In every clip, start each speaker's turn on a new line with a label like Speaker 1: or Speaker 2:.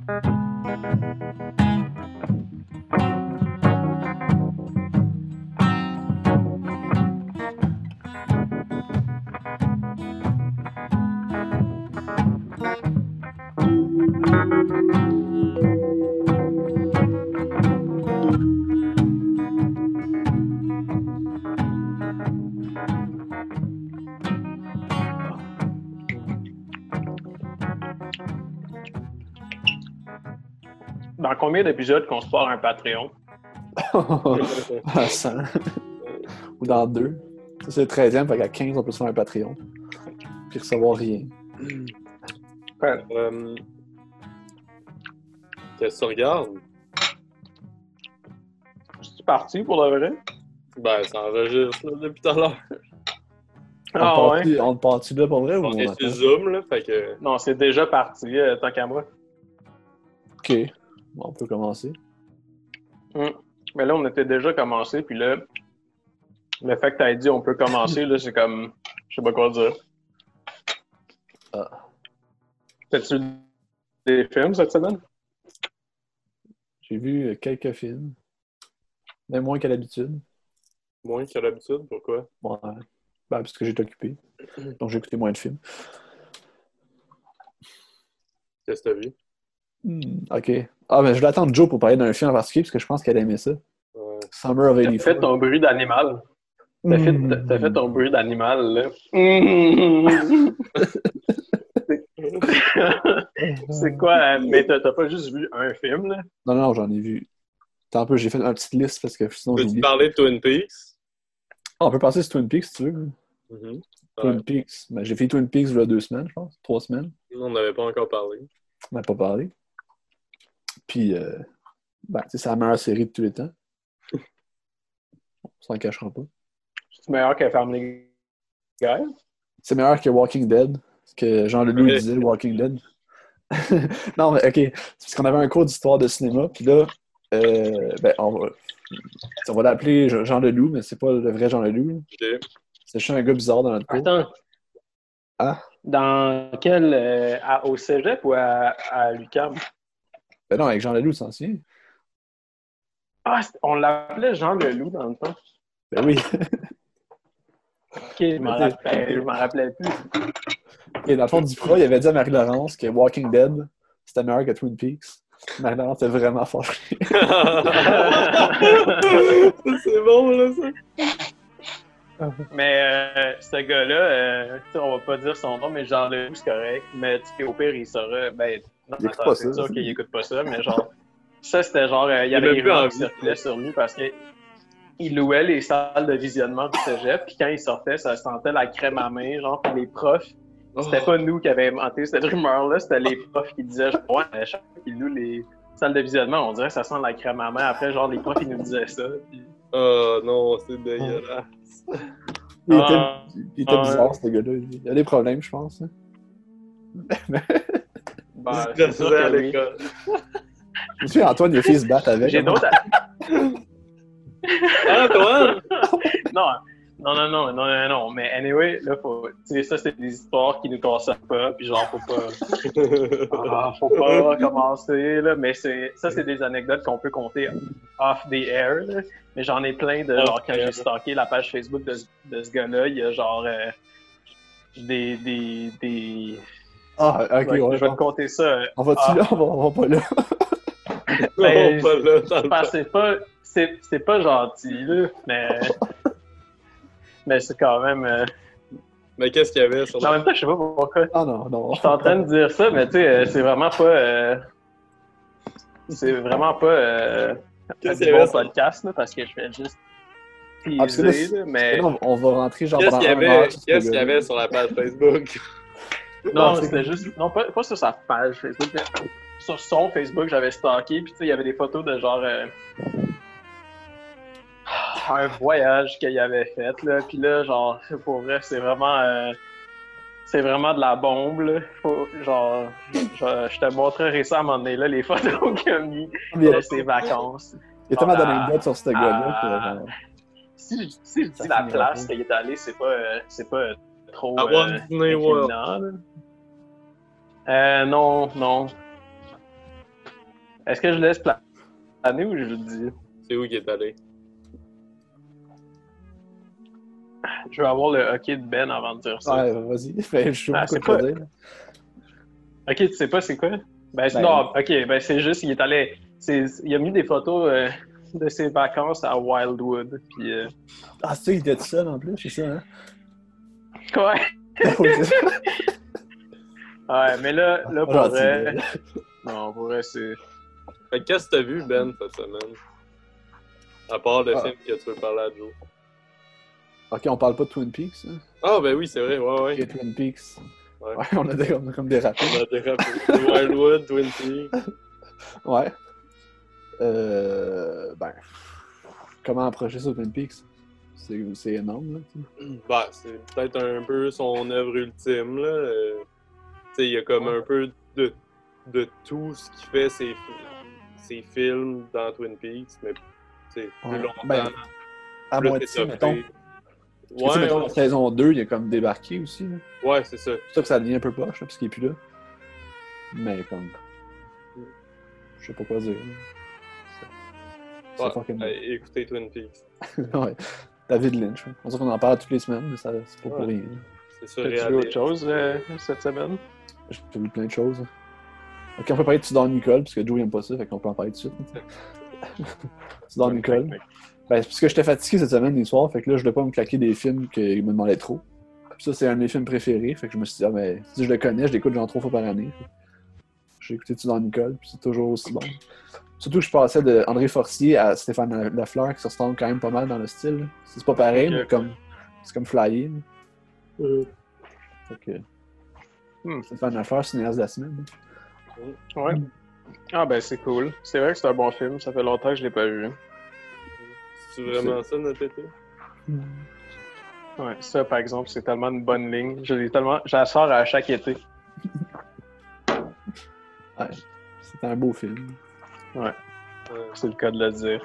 Speaker 1: Dans combien d'épisodes qu'on se parle un Patreon?
Speaker 2: À 100. Ou dans 2. Ça, c'est le 13e, fait qu'à 15, on peut se faire un Patreon. Puis recevoir rien.
Speaker 1: Ouais.
Speaker 3: Qu'est-ce que tu regardes?
Speaker 1: Je suis parti pour de vrai?
Speaker 3: Ben, ça enregistre là, depuis tout à l'heure.
Speaker 2: On te part-tu là pour vrai ou
Speaker 3: On
Speaker 2: on
Speaker 3: est
Speaker 2: attend?
Speaker 3: sur Zoom, là, fait que...
Speaker 1: Non, c'est déjà parti, tant qu'à moi.
Speaker 2: Ok. Bon, on peut commencer.
Speaker 1: Mais là, on était déjà commencé, puis là, le fait que t'aies dit on peut commencer, là, c'est comme... Je sais pas quoi dire. T'as-tu des films cette semaine?
Speaker 2: J'ai vu quelques films. Même moins qu'à l'habitude.
Speaker 3: Moins qu'à l'habitude, pourquoi?
Speaker 2: Ouais. Ben, parce que j'étais occupé. Donc, j'ai écouté moins de films.
Speaker 3: Qu'est-ce que t'as vu?
Speaker 2: Ok. Ah, mais je vais attendre Joe pour parler d'un film en particulier, parce que je pense qu'elle aimait ça.
Speaker 3: Ouais.
Speaker 2: Summer of
Speaker 1: T'as
Speaker 2: 84.
Speaker 1: fait ton bruit d'animal. T'as fait ton bruit d'animal, là. C'est quoi? Mais t'as pas juste vu un film, là?
Speaker 2: Non, j'en ai vu. Attends un peu, j'ai fait une petite liste parce que sinon
Speaker 3: Peux-tu
Speaker 2: j'oublie.
Speaker 3: parler de Twin Peaks?
Speaker 2: Ah, on peut passer sur Twin Peaks si tu veux.
Speaker 3: Mm-hmm.
Speaker 2: Twin Peaks. Ben, j'ai fait Twin Peaks il y a 2 semaines, je pense. 3 semaines.
Speaker 3: On n'avait pas encore parlé.
Speaker 2: On n'a pas parlé. Puis, c'est la meilleure série de tous les temps. On s'en cachera pas.
Speaker 1: C'est meilleur que Family Guy?
Speaker 2: C'est meilleur que Walking Dead. Ce que Jean Leloup disait, Walking Dead. Non, mais ok. C'est parce qu'on avait un cours d'histoire de cinéma. Puis là, on va l'appeler Jean Leloup, mais c'est pas le vrai Jean Leloup.
Speaker 3: Okay.
Speaker 2: C'est juste un gars bizarre dans notre cours.
Speaker 1: Attends.
Speaker 2: Ah?
Speaker 1: Dans quel... au cégep ou à l'UQAM?
Speaker 2: Ben non, avec Jean Leloup, tu t'en souviens?
Speaker 1: Ah, on l'appelait Jean Leloup dans le temps.
Speaker 2: Ben oui.
Speaker 1: Ok, je m'en rappelais plus.
Speaker 2: Et dans le fond, Duprat, il avait dit à Marie-Laurence que Walking Dead, c'était meilleur que Twin Peaks. Marie-Laurence était vraiment fâchée.
Speaker 3: C'est bon, là, ça.
Speaker 1: Mais ce gars-là, on va pas dire son nom, mais Jean Leloup, c'est correct. Mais au pire, il saura... Ben, non,
Speaker 2: il écoute pas
Speaker 1: c'est
Speaker 2: ça.
Speaker 1: sûr qu'il écoute pas ça, mais genre... Ça, c'était genre... il y avait des rumeurs qui circulaient sur lui parce que il louait les salles de visionnement du cégep, puis quand il sortait, ça sentait la crème à main, genre, puis les profs... C'était pas nous qui avions inventé cette rumeur-là, c'était les profs qui disaient « Ouais, chaque fois qu'ils louent les salles de visionnement, on dirait que ça sent la crème à main. » Après, genre, les profs, ils nous disaient ça. Puis...
Speaker 3: Oh non, c'est dégueulasse.
Speaker 2: Il était bizarre, ce gars-là. Il y a des problèmes, je pense. Hein.
Speaker 1: Ben, c'est sûr que
Speaker 3: à
Speaker 1: oui.
Speaker 3: l'école.
Speaker 2: Je me souviens, Antoine, il a fait se battre avec.
Speaker 1: J'ai d'autres...
Speaker 3: Antoine!
Speaker 1: Non, mais anyway, là, ça, c'est des histoires qui nous concernent pas, puis genre, faut pas recommencer, là, mais ça, c'est des anecdotes qu'on peut compter off the air, là, mais j'en ai plein de, genre, quand j'ai stalké la page Facebook de ce gars-là, il y a genre, des...
Speaker 2: Ah, ok, ouais.
Speaker 1: Je vais te compter ça.
Speaker 2: On va-tu là? On va pas là.
Speaker 1: Ben, c'est pas gentil, là, mais c'est quand même...
Speaker 3: Mais qu'est-ce qu'il y avait sur
Speaker 1: En même temps, je sais pas pourquoi.
Speaker 2: Ah non.
Speaker 1: Je suis en train de dire ça, mais tu sais, c'est vraiment pas...
Speaker 3: Qu'est-ce
Speaker 1: qu'il y avait podcast, là, parce que je fais juste teaser, mais...
Speaker 2: Là, on va rentrer genre
Speaker 3: Qu'est-ce qu'il y avait sur la page Facebook?
Speaker 1: Non, c'était juste... Non, pas sur sa page Facebook, mais sur son Facebook, j'avais stalké, puis tu sais, il y avait des photos de genre... un voyage qu'il avait fait, là, puis là, genre, pour vrai, c'est vraiment de la bombe, là. Je te montrerai ça à un moment donné, là, les photos qu'il a mis de ses vacances.
Speaker 2: Il y a tellement d'anecdotes sur ce gars-là que...
Speaker 1: Si je dis la place qu'il est allé, c'est pas trop
Speaker 3: à Walt Disney World.
Speaker 1: Non. Est-ce que je laisse planer ou je le dis?
Speaker 3: C'est où qu'il est allé?
Speaker 1: Je vais avoir le hockey de Ben avant de dire ça.
Speaker 2: Ouais, vas-y. Je suis
Speaker 1: Ah,
Speaker 2: sûr
Speaker 1: c'est
Speaker 2: quoi
Speaker 1: pas-
Speaker 2: te dire.
Speaker 1: Ok, tu sais pas c'est quoi? Ben, non, ok, ben c'est juste, il est allé. Il a mis des photos de ses vacances à Wildwood. Puis,
Speaker 2: Ah, c'est ça, il était tout seul en plus, c'est ça, hein?
Speaker 1: ouais.
Speaker 2: Oui, c'est ça.
Speaker 1: Ouais, mais là
Speaker 2: Pas
Speaker 1: pour
Speaker 2: gentil,
Speaker 1: vrai.
Speaker 2: là.
Speaker 1: Non, pour vrai, c'est.
Speaker 3: Fait que qu'est-ce que t'as vu, Ben, cette semaine? À part le
Speaker 2: Ah.
Speaker 3: film que tu veux parler à Joe.
Speaker 2: Ok, on parle pas de Twin Peaks, hein?
Speaker 3: Ah, ben oui, c'est vrai, ouais.
Speaker 2: Ok, Twin Peaks.
Speaker 3: Ouais.
Speaker 2: Ouais, on a comme des rappels.
Speaker 3: On a dérapé. Wildwood, Twin Peaks.
Speaker 2: Ouais. Ben. Comment approcher ça, Twin Peaks? C'est énorme, là. T'sais.
Speaker 3: Bah, c'est peut-être un peu son œuvre ultime, là. Tu sais, il y a comme un peu de tout ce qui fait ses films dans Twin Peaks, mais plus
Speaker 2: Ouais.
Speaker 3: longtemps,
Speaker 2: Ben, à
Speaker 3: plus
Speaker 2: moitié,
Speaker 3: étoffé.
Speaker 2: mettons. Parce que, tu sais, mettons, la saison 2, il a comme débarqué aussi, là.
Speaker 3: Ouais, c'est ça.
Speaker 2: C'est ça que ça devient un peu poche, là, parce qu'il est plus là. Mais comme. Je sais pas quoi dire. Là. C'est fucking.
Speaker 3: Écoutez Twin Peaks.
Speaker 2: Ouais. David Lynch. On sait qu'on en parle toutes les semaines, mais c'est pas pour rien.
Speaker 3: C'est
Speaker 1: T'as-tu vu
Speaker 3: surréaliste.
Speaker 1: autre chose cette semaine?
Speaker 2: J'ai vu plein de choses. Ok, on peut parler de Tudor Nicole, parce que Joe aime pas ça, fait qu'on peut en parler tout de suite. Tudor Nicole. Ben, c'est parce que j'étais fatigué cette semaine les soirs, fait que là, je voulais pas me claquer des films qu'il me demandait trop. Puis ça, c'est un de mes films préférés, fait que je me suis dit, ah, mais si je le connais, je l'écoute genre 3 fois par année. J'ai écouté Tudor Nicole, puis c'est toujours aussi bon. Surtout que je passais de André Forcier à Stéphane Lafleur, qui se ressemble quand même pas mal dans le style. Là. C'est pas pareil, mais comme, c'est comme Flyer. Fait que, Stéphane Lafleur, cinéaste de la semaine.
Speaker 1: Ouais. Ah ben c'est cool. C'est vrai que c'est un bon film. Ça fait longtemps que je l'ai pas vu.
Speaker 3: C'est vraiment ça, notre été?
Speaker 1: Ouais, ça par exemple, c'est tellement une bonne ligne. Je la sors à chaque été.
Speaker 2: Ouais. C'était un beau film.
Speaker 1: Ouais. C'est le cas de le dire.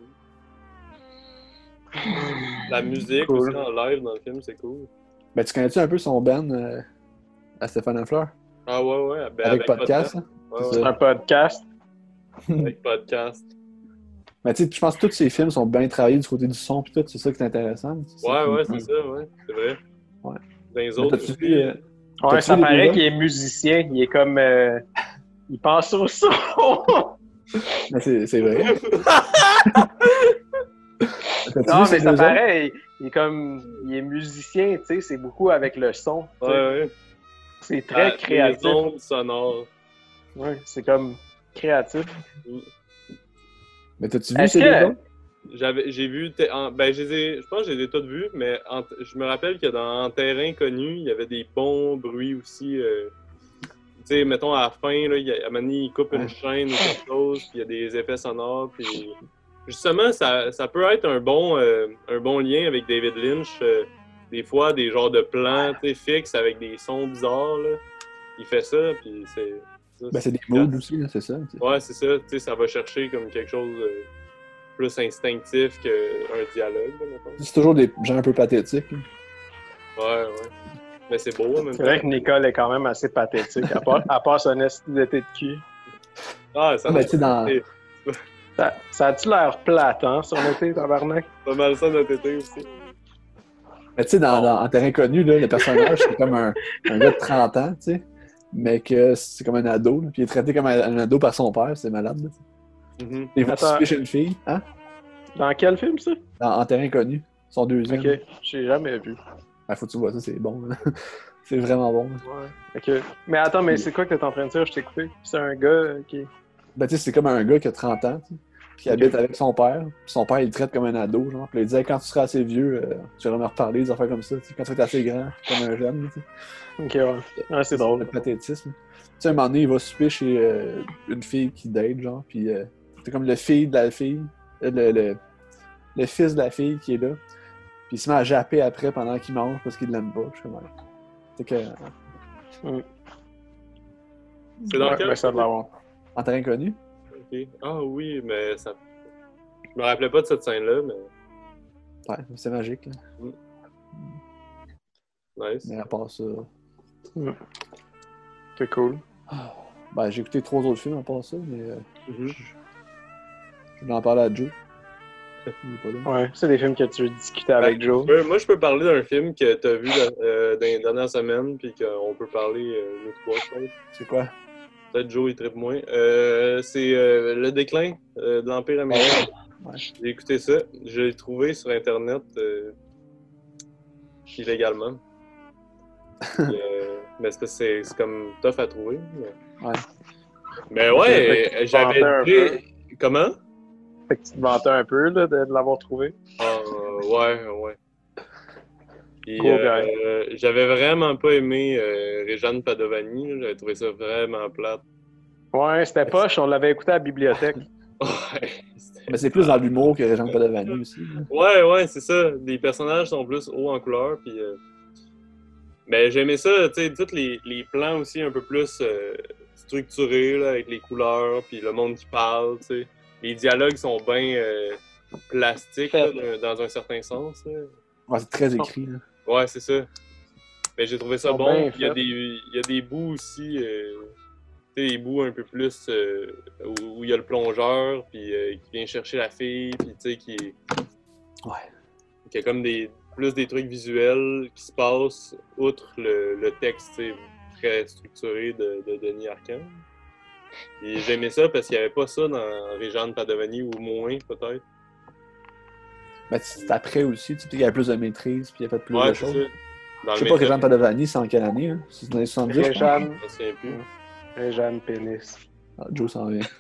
Speaker 3: La musique
Speaker 1: Cool.
Speaker 3: aussi en live dans le film, c'est cool.
Speaker 2: Ben, tu connais-tu un peu son band à Stéphane Lafleur?
Speaker 3: Ah ouais. Ben,
Speaker 2: avec podcast, hein?
Speaker 3: Ouais,
Speaker 2: C'est
Speaker 3: ouais.
Speaker 1: Un podcast.
Speaker 3: Avec podcast.
Speaker 2: Mais tu sais, je pense que tous ces films sont bien travaillés du côté du son pis tout, c'est ça qui est intéressant. C'est ça
Speaker 3: Ouais,
Speaker 2: qui-
Speaker 3: c'est ça, c'est vrai.
Speaker 2: Ouais.
Speaker 3: Dans les
Speaker 2: Mais
Speaker 3: autres
Speaker 2: t'as-tu
Speaker 3: aussi,
Speaker 2: vu,
Speaker 1: Ouais,
Speaker 2: T'as-tu
Speaker 1: ça
Speaker 2: vu les
Speaker 1: paraît
Speaker 2: deux
Speaker 1: qu'il est musicien. Il est comme. Il pense au son.
Speaker 2: Mais c'est vrai. T'as-tu
Speaker 1: Non,
Speaker 2: vu ces
Speaker 1: mais ça
Speaker 2: deux autres?
Speaker 1: paraît. Il est comme. Il est musicien, tu sais. C'est beaucoup avec le son. tu sais.
Speaker 3: ouais.
Speaker 1: C'est très créatif.
Speaker 3: Les ondes sonores.
Speaker 1: Ouais, c'est comme créatif.
Speaker 2: Mais t'as-tu vu
Speaker 1: Est-ce
Speaker 2: ces
Speaker 1: que-
Speaker 2: deux autres?
Speaker 3: J'ai vu, je pense que je les ai toutes vues, mais je me rappelle que dans En terrain connu, il y avait des bons bruits aussi. Tu sais, mettons à la fin, là, à un moment donné, il coupe une chaîne ou quelque chose, puis il y a des effets sonores. Puis justement, ça peut être un bon lien avec David Lynch. Des fois, des genres de plans fixes avec des sons bizarres. Là. Il fait ça, puis c'est.
Speaker 2: Ben, c'est des moods aussi, là, c'est ça. t'sais.
Speaker 3: Ouais, c'est ça. Tu sais, ça va chercher comme quelque chose de plus instinctif qu'un dialogue, là, mettons.
Speaker 2: C'est toujours des gens un peu pathétiques. là.
Speaker 3: Ouais. Mais c'est beau en même
Speaker 1: C'est
Speaker 3: temps.
Speaker 1: vrai que Nicole est quand même assez pathétique, à part son esti d'été de cul.
Speaker 3: Ah, ça
Speaker 2: Ah, ben, tu sais, dans-
Speaker 3: c'est
Speaker 1: Ça a-tu l'air plate, hein, son été, tabarnak?
Speaker 3: pas mal ça notre été aussi.
Speaker 2: Mais tu sais, en terrain connu, là, le personnage, c'est comme un gars de 30 ans, tu sais, mais que c'est comme un ado, là, puis il est traité comme un ado par son père, c'est malade. Là,
Speaker 3: Mhm.
Speaker 2: il va
Speaker 1: Attends.
Speaker 2: se chez une fille, hein?
Speaker 1: Dans quel film, ça?
Speaker 2: En terrain connu, son deuxième.
Speaker 1: Ok, j'ai jamais vu.
Speaker 2: Ben, faut que tu vois ça, c'est bon. là. C'est vraiment bon. là.
Speaker 1: Ouais. Ok. Mais attends, mais c'est quoi que t'es en train de dire? Je t'ai coupé. C'est un gars qui...
Speaker 2: Ben, tu sais, c'est comme un gars qui a 30 ans, tu sais, qui
Speaker 1: Ok.
Speaker 2: habite avec son père. Puis son père, il le traite comme un ado, genre. Puis il disait, quand tu seras assez vieux, tu vas me reparler, des affaires comme ça, tu sais, quand tu vas être assez grand, comme un jeune, tu sais.
Speaker 1: Ok, ouais. Ouais, c'est drôle.
Speaker 2: Le pathétisme. Tu sais, un moment donné, il va souper chez une fille qui date, genre, puis c'est comme le fille de la fille, le fils de la fille qui est là, puis il se met à japper après pendant qu'il mange parce qu'il l'aime pas. Je sais pas. C'est que,
Speaker 3: C'est dans
Speaker 1: Ouais,
Speaker 3: quel
Speaker 1: ben, ça a de l'air bon.
Speaker 2: en terrain connu,
Speaker 3: Ok. Ah oui, mais ça. Je me rappelais pas de cette scène-là, mais.
Speaker 2: ouais, c'est magique, là.
Speaker 3: Nice.
Speaker 2: Mais à part ça.
Speaker 1: C'est cool.
Speaker 2: Ben, j'ai écouté 3 autres films à part ça, mais je vais en parler à Joe. Il est pas là.
Speaker 1: Ouais, c'est des films que tu veux discuter avec Joe.
Speaker 3: Moi, je peux parler d'un film que t'as vu dans les dernières semaines, puis qu'on peut parler nous trois, je pense.
Speaker 2: C'est quoi?
Speaker 3: Peut-être Joe, il trippe moins. C'est Le déclin de l'Empire américain.
Speaker 2: Ouais.
Speaker 3: J'ai écouté ça. Je l'ai trouvé sur Internet illégalement. Puis, mais c'est comme tough à trouver.
Speaker 2: Ouais.
Speaker 3: Mais ouais, j'avais dit... Comment?
Speaker 1: Fait que tu te vantais un peu là, de l'avoir trouvé.
Speaker 3: Ouais. Puis, j'avais vraiment pas aimé Réjeanne Padovani. J'avais trouvé ça vraiment plate.
Speaker 1: Ouais, c'était poche. On l'avait écouté à la bibliothèque.
Speaker 3: Ouais.
Speaker 2: Mais c'est plus dans l'humour que Réjeanne Padovani aussi.
Speaker 3: Ouais, c'est ça. Les personnages sont plus hauts en couleur. Puis, mais j'aimais ça, tu sais, tous les plans aussi un peu plus structurés, là, avec les couleurs, puis le monde qui parle, tu sais. Les dialogues sont bien plastiques, là, dans un certain sens. Là.
Speaker 2: Ouais, c'est très écrit. Là.
Speaker 3: Ouais, c'est ça. Mais j'ai trouvé ça bon. Il y a des bouts aussi, tu sais, des bouts un peu plus où il y a le plongeur, puis qui vient chercher la fille, puis tu sais, qui a comme plus des trucs visuels qui se passent outre le texte, tu sais, très structuré de Denis Arcand. Et j'aimais ça parce qu'il n'y avait pas ça dans Réjeanne Padovani, ou moins, peut-être.
Speaker 2: Mais c'est après aussi, tu sais, il y a plus de maîtrise, puis il y a fait plus de choses.
Speaker 3: Je
Speaker 2: sais pas, Réjeanne Padovani, c'est en quelle année? Hein? C'est dans les 70?
Speaker 1: Réjeanne.
Speaker 3: Je me souviens plus.
Speaker 1: Réjeanne Pénis.
Speaker 2: Ah, Joe s'en vient.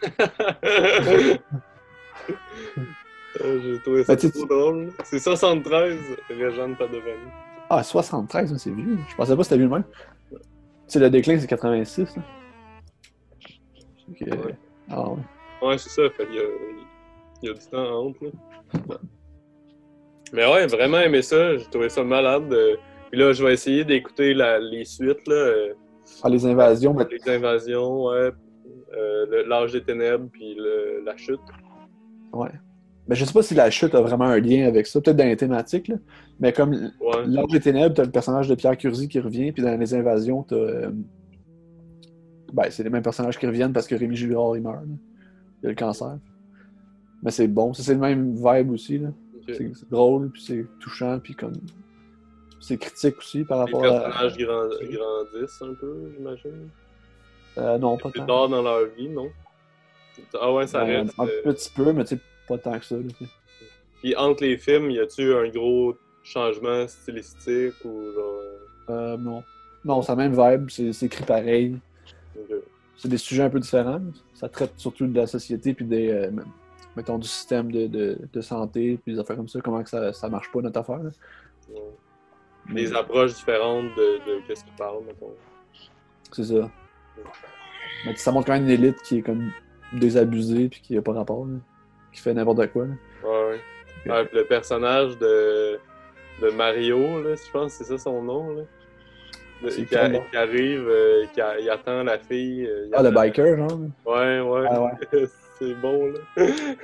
Speaker 3: J'ai trouvé ça trop drôle. C'est 73, Réjeanne Padovani.
Speaker 2: Ah, 73, c'est vieux. Je pensais pas que c'était vieux même. C'est le déclin, c'est 86. Là.
Speaker 3: Ouais.
Speaker 2: Ah ouais.
Speaker 3: Ouais, c'est ça. Fait il y a du temps entre. Là. Mais ouais, vraiment aimé ça. J'ai trouvé ça malade. Puis là, je vais essayer d'écouter les suites. Là,
Speaker 2: les invasions.
Speaker 3: Les invasions, ouais. L'âge des ténèbres, puis la chute.
Speaker 2: Ouais. Mais je sais pas si la chute a vraiment un lien avec ça. Peut-être dans les thématiques, là. Mais comme l'âge des ténèbres, t'as le personnage de Pierre Curzi qui revient, puis dans les invasions, t'as... c'est les mêmes personnages qui reviennent parce que Rémi Girard, il meurt. Là. Il a le cancer. Mais c'est bon. C'est le même vibe aussi. Là. Okay. C'est drôle, puis c'est touchant, puis comme... C'est critique aussi par rapport
Speaker 3: à... Les personnages grandissent un peu, j'imagine?
Speaker 2: Non, pas tant.
Speaker 3: Plus tard dans leur vie, non? Ah ouais, ça reste...
Speaker 2: Un petit peu, mais tu sais, pas tant que ça. Là,
Speaker 3: puis entre les films, y a-tu un gros changement stylistique ou genre...
Speaker 2: Non. Non, c'est la même vibe, c'est écrit pareil.
Speaker 3: Okay.
Speaker 2: C'est des sujets un peu différents. Ça traite surtout de la société puis des... mettons, du système de santé, puis des affaires comme ça, comment que ça marche pas, notre affaire.
Speaker 3: Ouais. Des approches différentes de qu'est-ce qu'ils parlent, mettons.
Speaker 2: C'est ça. Mais ça montre quand même une élite qui est comme désabusée puis qui a pas rapport, là. Qui fait n'importe quoi. Là.
Speaker 3: Ouais. Okay. Le personnage de Mario, là, je pense que c'est ça son nom, là. Qui arrive, qui attend la fille.
Speaker 2: Le biker, genre?
Speaker 3: Ouais.
Speaker 2: Ah, ouais.
Speaker 3: C'est bon, là.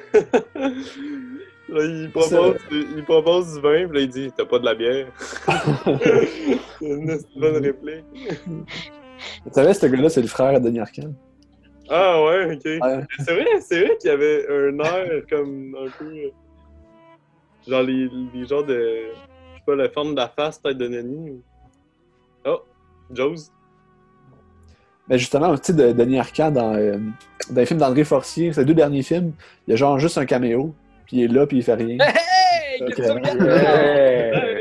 Speaker 3: Là, il propose du vin, puis là, il dit « T'as pas de la bière? » C'est une bonne réplique.
Speaker 2: Tu savais, ce gars-là, c'est le frère de Denis Arcand.
Speaker 3: Ah ouais, ok.
Speaker 2: Ouais.
Speaker 3: C'est vrai qu'il y avait un air comme un peu... genre les genres de... Je sais pas, la forme de la face peut-être de Denis. Oh, Jaws.
Speaker 2: Ben justement, tu sais, de Denis Arcand dans les films d'André Forcier, ses 2 derniers films, il y a genre juste un caméo, puis il est là, puis il fait rien.
Speaker 4: Hey!
Speaker 2: Okay.
Speaker 4: Qu'est-ce que tu regardes?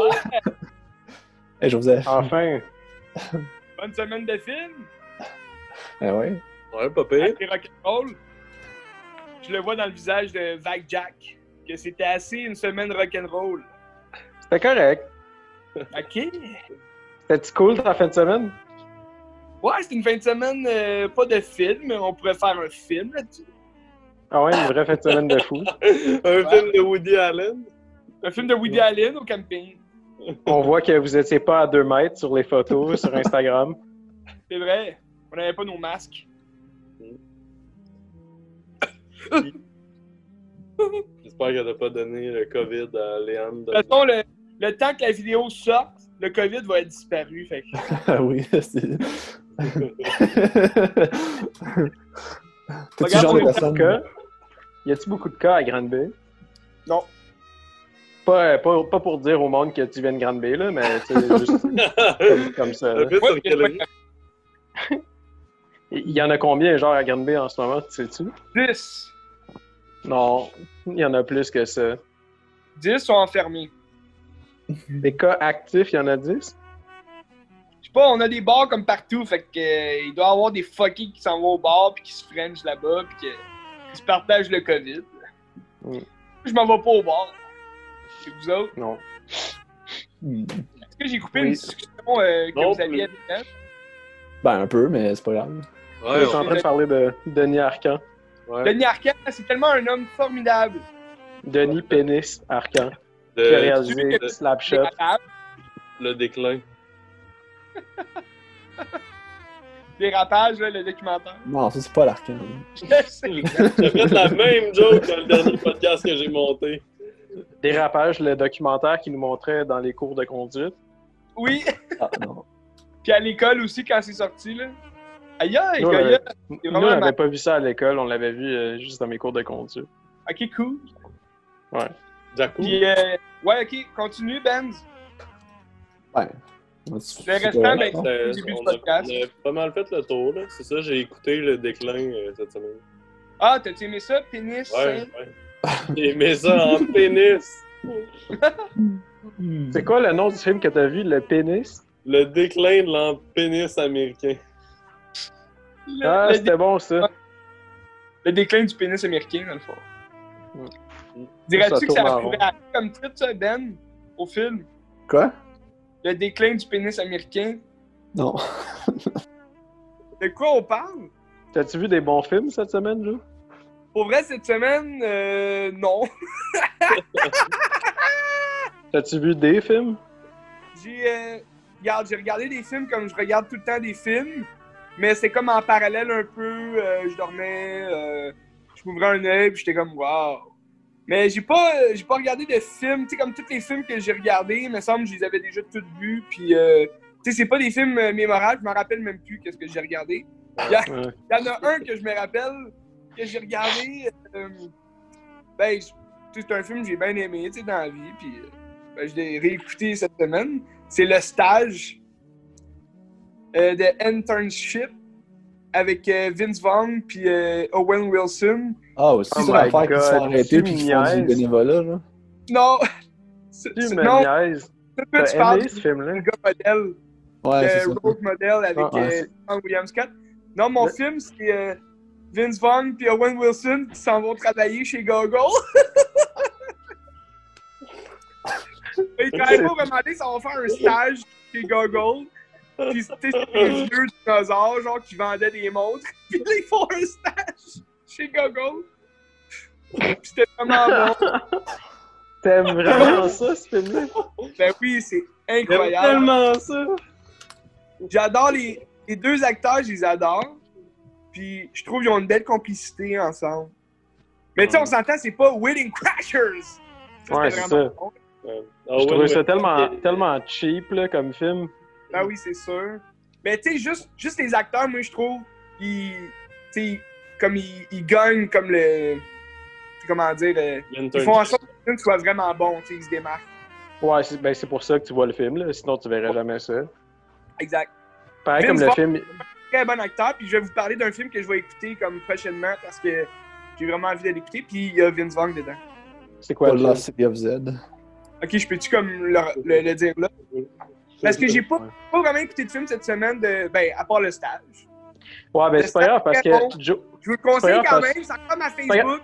Speaker 2: Hey, Joseph.
Speaker 1: Enfin!
Speaker 4: Bonne semaine de film!
Speaker 2: Ah ouais?
Speaker 3: Ouais, pas pire.
Speaker 4: Après rock'n'roll, je le vois dans le visage de Vac Jack, que c'était assez une semaine rock'n'roll.
Speaker 1: C'était correct.
Speaker 4: OK.
Speaker 1: C'était-tu cool ta fin de semaine?
Speaker 4: Ouais, c'est une fin de semaine, pas de film, mais on pourrait faire un film là-dessus.
Speaker 1: Ah ouais, une vraie fin de semaine de fou.
Speaker 3: Un film de Woody Allen?
Speaker 4: Un film de Woody Allen au camping.
Speaker 1: On voit que vous étiez pas à 2 mètres sur les photos sur Instagram.
Speaker 4: C'est vrai, on n'avait pas nos masques.
Speaker 3: J'espère qu'elle n'a pas donné le COVID à Léane.
Speaker 4: De toute façon, le temps que la vidéo sorte, le COVID va être disparu. Fait que...
Speaker 2: Oui, T'as-tu genre de personne?
Speaker 1: Y a-tu beaucoup de cas à Granby?
Speaker 4: Non.
Speaker 1: Pas pour dire au monde que tu viens de Granby, là, mais tu sais, juste comme ça. Là. Il y en a combien, genre, à Granby en ce moment, tu sais-tu?
Speaker 4: 10.
Speaker 1: Non, il y en a plus que ça.
Speaker 4: 10 sont enfermés.
Speaker 1: Des cas actifs, il y en a 10?
Speaker 4: Je sais pas, on a des bars comme partout, fait que il doit y avoir des fuckers qui s'en vont au bar puis qui se frenchent là-bas puis qui se partagent le COVID. Je m'en vais pas au bar. C'est vous autres?
Speaker 1: Non.
Speaker 4: Est-ce que j'ai coupé une discussion que vous aviez avec elle?
Speaker 2: Ben, un peu, mais c'est pas grave.
Speaker 1: Ouais, je suis en train de parler de Denis Arcand.
Speaker 3: Ouais.
Speaker 4: Denis Arcand, c'est tellement un homme formidable.
Speaker 1: Denis Pénis Arcand. Qui a réalisé Slapshot.
Speaker 3: Le déclin.
Speaker 4: Dérapage, là, le documentaire.
Speaker 2: Non, ça, c'est pas l'Arcand.
Speaker 3: J'ai fait la même joke dans le dernier podcast que j'ai monté.
Speaker 1: Dérapage, le documentaire qui nous montrait dans les cours de conduite.
Speaker 4: Oui.
Speaker 2: Ah, non.
Speaker 4: Puis à l'école aussi, quand c'est sorti, là. Aïe, aïe,
Speaker 1: Nous,
Speaker 4: aïe,
Speaker 1: on n'avait pas vu ça à l'école, on l'avait vu juste dans mes cours de conduite.
Speaker 4: Ok, cool.
Speaker 1: Ouais.
Speaker 3: Jacou.
Speaker 4: Puis, ouais, ok, continue, Benz.
Speaker 2: Ouais.
Speaker 4: Le restant, ben,
Speaker 3: on a pas mal fait le tour, là. C'est ça, j'ai écouté le déclin cette semaine.
Speaker 4: Ah, t'as-tu aimé ça, pénis?
Speaker 3: Ouais. J'ai aimé ça en pénis.
Speaker 1: C'est quoi le nom du film que t'as vu, le pénis?
Speaker 3: Le déclin de l'empénis américain.
Speaker 1: C'était bon, ça.
Speaker 4: Le déclin du pénis américain, dans le fond. Dirais-tu que ça pourrait aller comme titre, ça, Ben, au film?
Speaker 2: Quoi?
Speaker 4: Le déclin du pénis américain?
Speaker 2: Non.
Speaker 4: De quoi on parle?
Speaker 1: T'as-tu vu des bons films cette semaine, Joe?
Speaker 4: Pour vrai, cette semaine, non.
Speaker 1: T'as-tu vu des films?
Speaker 4: J'ai regardé des films comme je regarde tout le temps des films, mais c'est comme en parallèle un peu. Je dormais, je m'ouvrais un œil, puis j'étais comme wow. Mais j'ai pas regardé de films, tu sais, comme tous les films que j'ai regardés, il me semble que je les avais déjà tous vus, puis tu sais, c'est pas des films mémorables, je me rappelle même plus qu'est-ce que j'ai regardé. Il y en a un que je me rappelle, que j'ai regardé, ben, c'est un film que j'ai bien aimé, tu sais, dans la vie, puis ben, je l'ai réécouté cette semaine. C'est Le Stage de Internship avec Vince Vaughn puis Owen Wilson.
Speaker 2: Ah, aussi, c'est l'affaire qui se font arrêter puis qui font du bénévolat, là.
Speaker 4: Non!
Speaker 1: Non! T'as aimé ce film-là?
Speaker 4: Le gars modèle.
Speaker 2: Ouais, c'est ça.
Speaker 4: Le role model avec William Scott. Non, mon film, c'est Vince Vaughn puis Owen Wilson qui s'en vont travailler chez Google. Ils travaillent pas vraiment, ça va faire un stage chez Google. Puis c'était des vieux dinosaures, genre, qui vendaient des montres. Puis là, ils font un stage chez Google. Puis c'était vraiment bon.
Speaker 1: T'aimes vraiment ça, ce film-là?
Speaker 4: Ben oui, c'est incroyable.
Speaker 3: J'aime tellement ça.
Speaker 4: J'adore les deux acteurs, je les adore. Puis je trouve qu'ils ont une belle complicité ensemble. Mais tu sais, on s'entend, c'est pas Wedding Crashers.
Speaker 1: Ouais, c'est ça. Bon. Je trouvais ça tellement cheap là, comme film.
Speaker 4: Ben oui, c'est sûr. Mais tu sais, juste les acteurs, moi, je trouve, ils gagnent comme le... Comment dire? Ils font en sorte que le film soit vraiment bon, tu sais, ils se démarquent.
Speaker 1: Ouais, c'est pour ça que tu vois le film, là. Sinon tu verrais jamais ça.
Speaker 4: Exact.
Speaker 1: Pareil comme le film...
Speaker 4: Très bon acteur, puis je vais vous parler d'un film que je vais écouter comme prochainement parce que j'ai vraiment envie de l'écouter, puis il y a Vince Vaughn dedans.
Speaker 1: C'est quoi
Speaker 2: le City of Z?
Speaker 4: Ok, je peux-tu comme le dire là? Parce que j'ai pas vraiment écouté de film cette semaine, à part le stage.
Speaker 1: Ouais, ben c'est pas grave parce que...
Speaker 4: Bon. Je vous le conseille quand même, ça comme à Facebook.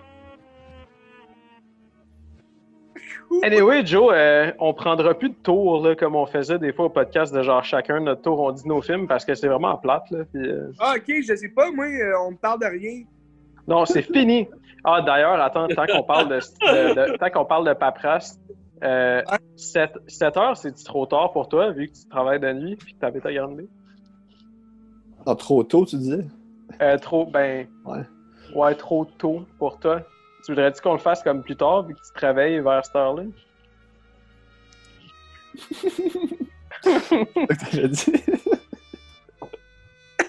Speaker 1: Anyway, Joe, on prendra plus de tours là, comme on faisait des fois au podcast de genre chacun notre tour, on dit nos films parce que c'est vraiment plate. Là, puis,
Speaker 4: Ah, ok, je sais pas, moi, on me parle de rien.
Speaker 1: Non, c'est fini. Ah, d'ailleurs, attends, tant qu'on parle de paperasse, 7 heures, c'est-tu trop tard pour toi, vu que tu travailles de nuit et que tu habites à Granby?
Speaker 2: Ah, trop tôt, tu disais?
Speaker 1: Ouais, trop tôt pour toi. Tu voudrais-tu qu'on le fasse comme plus tard, vu que tu te réveilles vers cette heure-là?
Speaker 2: C'est ça que t'avais dit.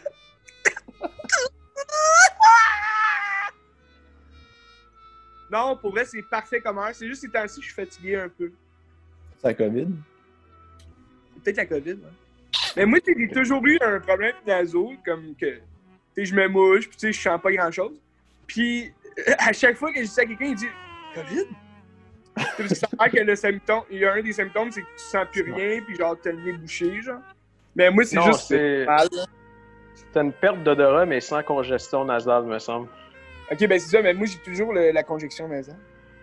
Speaker 4: Non, pour vrai, c'est parfait comme heure. C'est juste ces temps-ci, je suis fatigué un peu.
Speaker 2: C'est la COVID?
Speaker 4: C'est peut-être la COVID, ouais. Mais moi, j'ai toujours eu un problème nasaux, comme que, tu sais, je me mouche, puis tu sais, je sens pas grand-chose. Puis, à chaque fois que je dis ça à quelqu'un, il dit « COVID? » Parce que ça a l'air que le symptôme, il y a un des symptômes, c'est que tu sens plus rien, puis genre, t'as le nez bouché, genre. Mais moi, c'est
Speaker 1: Non,
Speaker 4: juste
Speaker 1: c'est
Speaker 4: mal.
Speaker 1: C'est une perte d'odorat, mais sans congestion nasale, me semble.
Speaker 4: Ok, ben c'est ça, mais moi, j'ai toujours la conjection nasale.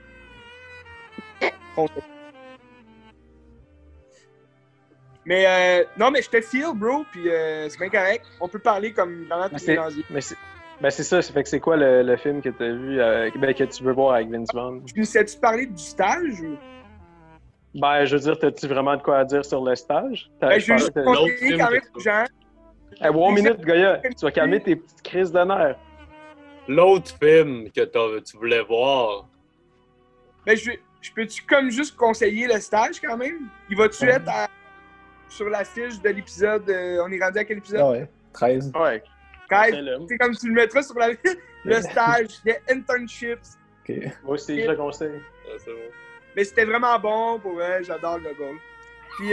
Speaker 4: Mais non, mais je te feel, bro, puis c'est bien correct. On peut parler comme vraiment tout mélangé.
Speaker 1: Ben c'est ça, fait que c'est quoi le film que t'as vu, que tu veux voir avec Vince Vaughn?
Speaker 4: Tu sais-tu parler du stage ou?
Speaker 1: Ben, je veux dire, t'as-tu vraiment de quoi à dire sur le stage?
Speaker 4: Ben, je veux juste conseiller quand même aux gens.
Speaker 1: Hey, one minute, Goya, tu vas calmer tes petites crises de nerfs.
Speaker 3: L'autre film que tu voulais voir.
Speaker 4: Ben, je peux-tu comme juste conseiller le stage quand même? Il va-tu être sur la fiche de l'épisode? On est rendu à quel épisode?
Speaker 2: Ah ouais, 13.
Speaker 1: Ouais.
Speaker 4: 13. C'est comme tu le mettras sur la le stage, les internships.
Speaker 2: Ok.
Speaker 1: Moi aussi, je le conseille.
Speaker 3: Ah, c'est bon.
Speaker 4: Mais c'était vraiment bon, pour vrai, j'adore le goal. Puis,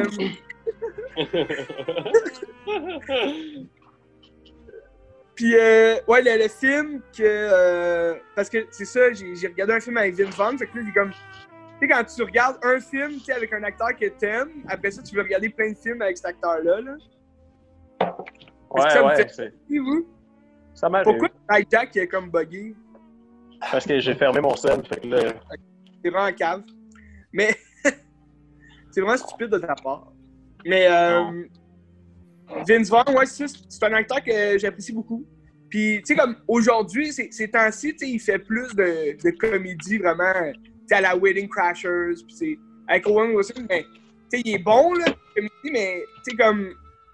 Speaker 4: Puis, ouais, le film que. Parce que c'est ça, j'ai regardé un film avec Vince Vaughn, fait que là, j'ai comme. Tu sais, quand tu regardes un film, tu sais, avec un acteur que t'aimes, après ça, tu veux regarder plein de films avec cet acteur-là, là.
Speaker 1: Ouais,
Speaker 4: c'est. Vous?
Speaker 1: Ça m'arrive.
Speaker 4: Pourquoi Hijack est comme buggé?
Speaker 1: Parce que j'ai fermé mon sel, fait que là.
Speaker 4: C'est vraiment cave. Mais. c'est vraiment stupide de ta part. Mais, Vince Vaughn, ouais, c'est un acteur que j'apprécie beaucoup. Puis, tu sais, comme aujourd'hui, ces temps-ci, tu sais, il fait plus de comédie vraiment, tu sais, à la Wedding Crashers, puis c'est avec Owen Wilson, mais, tu sais, il est bon, là, comédie, mais, tu sais, comme,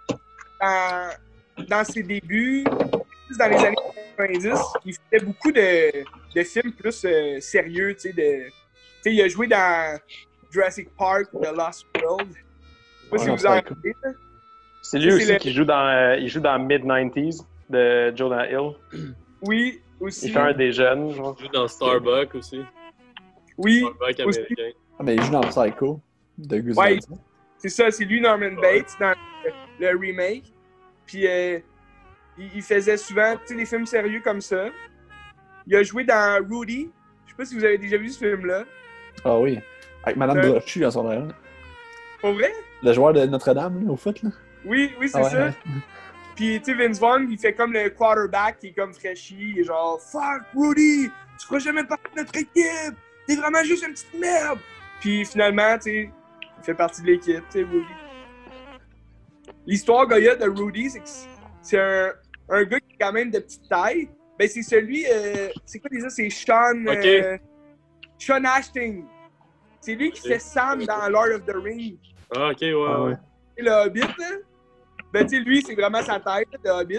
Speaker 4: dans ses débuts, plus dans les années 90, il faisait beaucoup de films plus sérieux, tu sais, il a joué dans Jurassic Park, The Lost World. Je sais pas si vous en rappelez, là.
Speaker 1: C'est lui aussi qui joue dans Mid-90s de Jonah Hill.
Speaker 4: Oui, aussi.
Speaker 1: Il fait un des jeunes. Genre.
Speaker 3: Il joue dans Starbuck aussi.
Speaker 4: Oui,
Speaker 3: Starbuck
Speaker 4: aussi.
Speaker 3: américain.
Speaker 2: Ah, mais il joue dans Psycho de Gus
Speaker 4: Ouais,
Speaker 2: Van Sant.
Speaker 4: c'est ça, c'est lui, Norman Bates, dans le remake. Puis il faisait souvent des films sérieux comme ça. Il a joué dans Rudy. Je sais pas si vous avez déjà vu ce film-là.
Speaker 2: Ah oui, avec Madame Brochu à son aile.
Speaker 4: Pour vrai?
Speaker 2: Le joueur de Notre-Dame, là, au foot, là.
Speaker 4: Oui, c'est
Speaker 2: ouais,
Speaker 4: ça.
Speaker 2: Ouais.
Speaker 4: Puis, tu sais, Vince Vaughn, il fait comme le quarterback qui est comme fraîchi. Il est genre, fuck, Rudy, tu feras jamais partie de notre équipe. T'es vraiment juste une petite merde. Puis, finalement, tu sais, il fait partie de l'équipe, tu sais, Rudy. L'histoire, Goya, de Rudy, c'est que c'est un gars qui est quand même de petite taille. Ben, c'est celui, c'est quoi déjà? C'est Sean, Sean Ashton. C'est lui qui fait Sam dans Lord of the Rings.
Speaker 3: Ah, ok, ouais.
Speaker 4: Et le Hobbit, là. Ben, tu sais, lui, c'est vraiment sa tête, le Hobbit.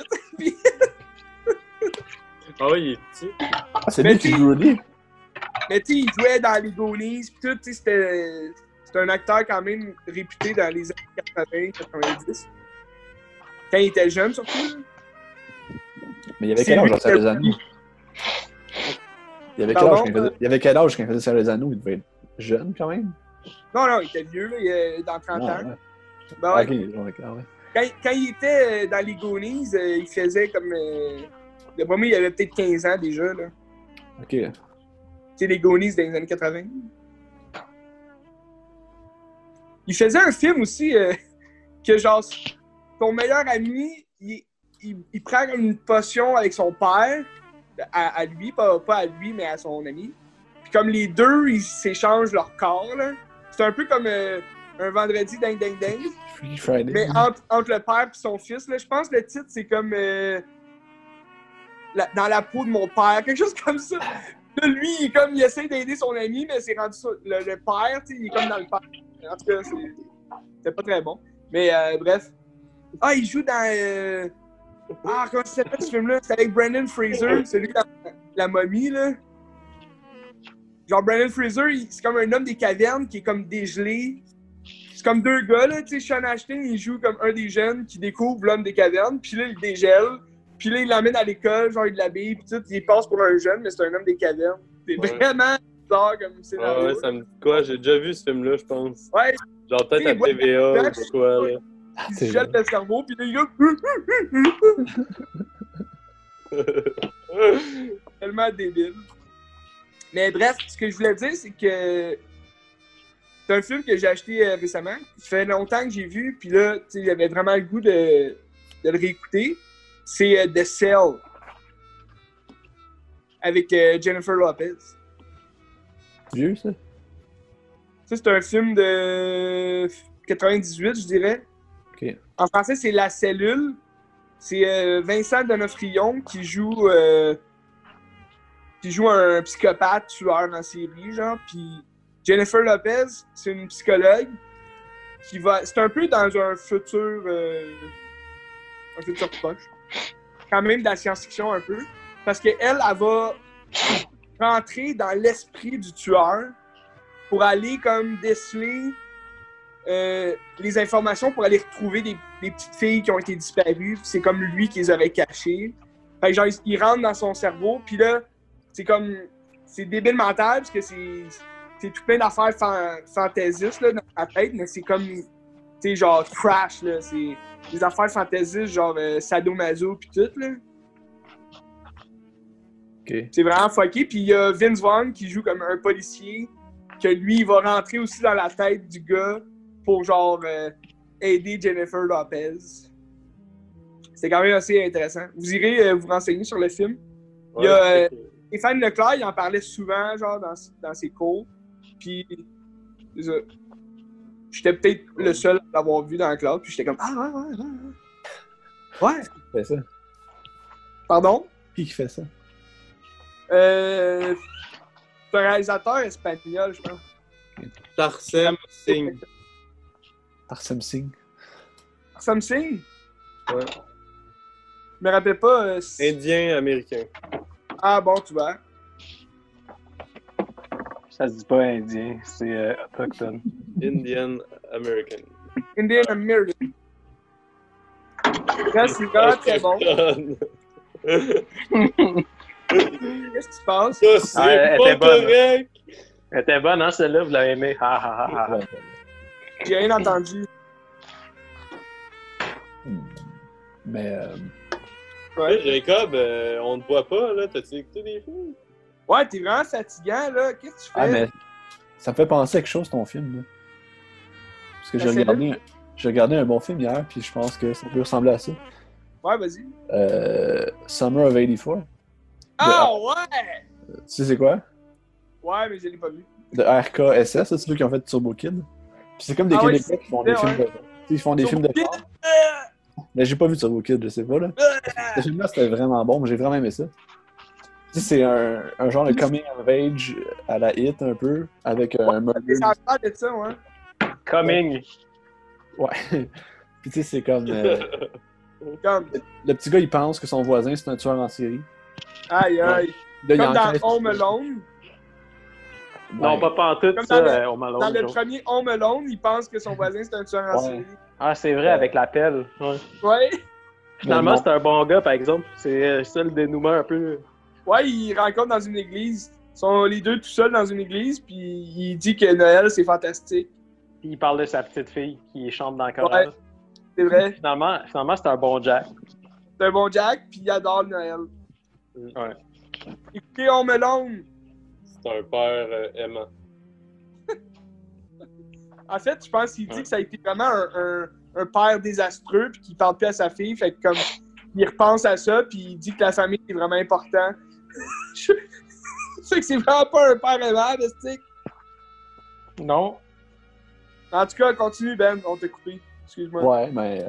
Speaker 3: Ah oui, il est petit.
Speaker 2: Ah, c'est lui qui joue Rudy.
Speaker 4: Mais tu sais, il jouait dans les Goonies, pis tout, tu sais, c'était un acteur quand même réputé dans les années 80-90. Quand il était jeune, surtout.
Speaker 2: Mais il avait quel âge dans Seigneur des Anneaux? Il avait quel âge quand il faisait Seigneur des Anneaux? Il devait être jeune, quand même?
Speaker 4: Non, il était vieux, là, il est dans 30 ans.
Speaker 2: Ouais.
Speaker 4: Ben, ouais.
Speaker 2: Ok, ouais.
Speaker 4: Quand il était dans les Goonies, il faisait comme... le premier, il avait peut-être 15 ans déjà, là.
Speaker 2: Ok.
Speaker 4: Tu sais, les Goonies dans les années 80. Il faisait un film aussi que, genre, son meilleur ami, il prend une potion avec son père, à lui, pas à lui, mais à son ami. Puis comme les deux, ils s'échangent leur corps, là. C'est un peu comme un vendredi ding ding ding.
Speaker 2: Free Friday.
Speaker 4: Mais entre le père et son fils, là, je pense que le titre, c'est comme dans la peau de mon père, quelque chose comme ça. Là, lui, il essaie d'aider son ami, mais c'est rendu ça. Le père, tu sais, il est comme dans le père. En tout cas, c'est pas très bon. Mais bref. Ah, il joue dans... comment ça s'appelle ce film-là? C'est avec Brendan Fraser, celui dans la momie, là. Genre, Brendan Fraser, c'est comme un homme des cavernes qui est comme dégelé. C'est comme deux gars, là, tu sais, Sean Ashton, il joue comme un des jeunes qui découvre l'homme des cavernes, puis là, il dégèle, puis là, il l'emmène à l'école, genre, il l'habille, puis tout, il passe pour un jeune, mais c'est un homme des cavernes. C'est vraiment bizarre comme scénario.
Speaker 3: Ouais, ça me dit quoi? J'ai déjà vu ce film-là, je pense.
Speaker 4: Ouais.
Speaker 3: Genre peut-être à TVA ou quoi, là.
Speaker 4: Il se jette le cerveau, pis là, il est tellement débile. Mais bref, ce que je voulais dire, c'est que c'est un film que j'ai acheté récemment. Ça fait longtemps que j'ai vu, puis là, tu sais, j'avais vraiment le goût de le réécouter. C'est The Cell. Avec Jennifer Lopez.
Speaker 2: Vieux, ça?
Speaker 4: Ça, c'est un film de 98, je dirais.
Speaker 2: Ok.
Speaker 4: En français, c'est La Cellule. C'est Vincent Donofrio qui joue un psychopathe tueur en série, genre. Puis Jennifer Lopez, c'est une psychologue qui va... C'est un peu dans un futur proche. Quand même de la science-fiction un peu. Parce qu'elle, elle va rentrer dans l'esprit du tueur pour aller comme déceler les informations pour aller retrouver des petites filles qui ont été disparues. C'est comme lui qui les aurait cachées. Fait que genre, il rentre dans son cerveau, puis là, c'est comme... C'est débile mental, parce que c'est tout plein d'affaires fantaisistes là, dans la tête, mais c'est comme... Tu sais, genre, trash, là. C'est des affaires fantaisistes, genre sadomaso, puis tout, là.
Speaker 2: Okay.
Speaker 4: C'est vraiment fucké. Puis il y a Vince Vaughn qui joue comme un policier, que lui, il va rentrer aussi dans la tête du gars pour, genre, aider Jennifer Lopez. C'est quand même assez intéressant. Vous irez vous renseigner sur le film. Il y a Stéphane Leclerc, il en parlait souvent, genre, dans ses cours. Puis, c'est ça. J'étais peut-être le seul à l'avoir vu dans la classe, puis j'étais comme « Ah, ouais.
Speaker 2: Qui fait ça?
Speaker 4: Pardon?
Speaker 2: Qui fait ça?
Speaker 4: C'est un réalisateur espagnol, je pense.
Speaker 3: Tarsem Singh.
Speaker 2: Tarsem Singh?
Speaker 4: Tarsem Singh?
Speaker 3: Ouais.
Speaker 4: Je me rappelle pas.
Speaker 3: Indien américain.
Speaker 4: Ah bon, tu vois.
Speaker 1: Ça se dit pas indien, c'est autochtone.
Speaker 3: Indian American.
Speaker 4: Indian American. Là, c'est vraiment très bon. Qu'est-ce qui se passe?
Speaker 3: Ça, c'est pas correct!
Speaker 1: Elle était bonne, hein, celle-là, vous l'avez aimée. Ha, ha, ha, ha.
Speaker 4: J'ai rien entendu.
Speaker 2: Mais...
Speaker 4: Ouais.
Speaker 2: Jacob,
Speaker 3: on te voit pas, là. T'as-tu écouté des films?
Speaker 4: Ouais, t'es vraiment fatigant, là. Qu'est-ce que tu fais?
Speaker 2: Ah, mais ça me fait penser à quelque chose, ton film, là. Parce que j'ai regardé un bon film hier, puis je pense que ça peut ressembler à ça.
Speaker 4: Ouais, vas-y.
Speaker 2: Summer of 84.
Speaker 4: Ah, ouais!
Speaker 2: Tu sais c'est quoi?
Speaker 4: Ouais, mais je l'ai pas vu.
Speaker 2: De RKSS, c'est ceux qui ont fait Turbo Kid. Puis c'est comme des Québécois qui font des films de... Ils font des films de genre. Mais j'ai pas vu Turbo Kid, je sais pas, là. Ce film-là, c'était vraiment bon, j'ai vraiment aimé ça. Tu sais, c'est un genre de coming of age à la hit, un peu, avec un murder.
Speaker 4: Ça a l'air de ça, ouais.
Speaker 1: Coming.
Speaker 2: Ouais. Puis tu sais, c'est comme...
Speaker 4: Comme...
Speaker 2: Le petit gars, il pense que son voisin, c'est un tueur en série.
Speaker 4: Aïe, aïe.
Speaker 2: Là,
Speaker 4: comme dans Home Alone.
Speaker 1: Non, pas pantoute,
Speaker 4: comme
Speaker 1: ça, Home Alone.
Speaker 4: Dans le premier Home Alone, il pense que son voisin, c'est un tueur en série.
Speaker 1: Ah, c'est vrai, avec la pelle.
Speaker 4: Ouais.
Speaker 1: Finalement, c'est un bon gars, par exemple. C'est ça le dénouement un peu.
Speaker 4: Ouais, il rencontre dans une église. Ils sont les deux tout seuls dans une église, puis il dit que Noël, c'est fantastique.
Speaker 1: Puis il parle de sa petite fille qui chante dans le chorale.
Speaker 4: Ouais, c'est vrai.
Speaker 1: Finalement c'est un bon Jack.
Speaker 4: C'est un bon Jack, puis il adore Noël.
Speaker 1: Ouais.
Speaker 4: Écoutez Home Alone.
Speaker 3: C'est un père aimant.
Speaker 4: En fait, je pense qu'il dit que ça a été vraiment un père désastreux, puis qu'il parle plus à sa fille. Fait que comme il repense à ça, puis il dit que la famille est vraiment important. C'est que c'est vraiment pas un père aimable, c'est.
Speaker 1: Non.
Speaker 4: En tout cas, continue, Ben, on t'a coupé. Excuse-moi.
Speaker 2: Ouais, mais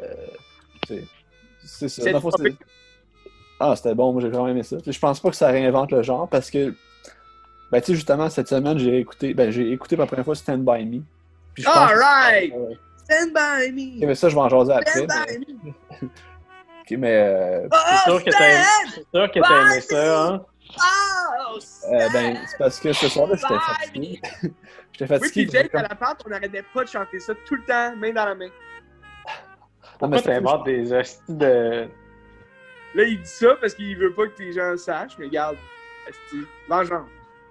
Speaker 2: c'est ça. Ah, c'était bon, moi j'ai vraiment aimé ça. Je pense pas que ça réinvente le genre parce que, ben tu sais, justement, cette semaine, j'ai écouté pour la première fois Stand By Me. Puis je pense
Speaker 4: Alright! Stand By Me!
Speaker 2: Okay, mais ça, je vais en jaser après.
Speaker 4: Stand By Me!
Speaker 2: Ok, mais...
Speaker 1: c'est sûr que t'as aimé ça, hein?
Speaker 2: Ben, c'est parce que ce soir-là, j'étais fatigué. J'étais fatigué.
Speaker 4: Oui, puis Jake, à la part, on n'arrêtait pas de chanter ça tout le temps, main dans la main.
Speaker 1: Pourquoi t'inventes des hosties de...
Speaker 4: Là, il dit ça parce qu'il veut pas que les gens sachent, mais regarde, hostie, vengeance.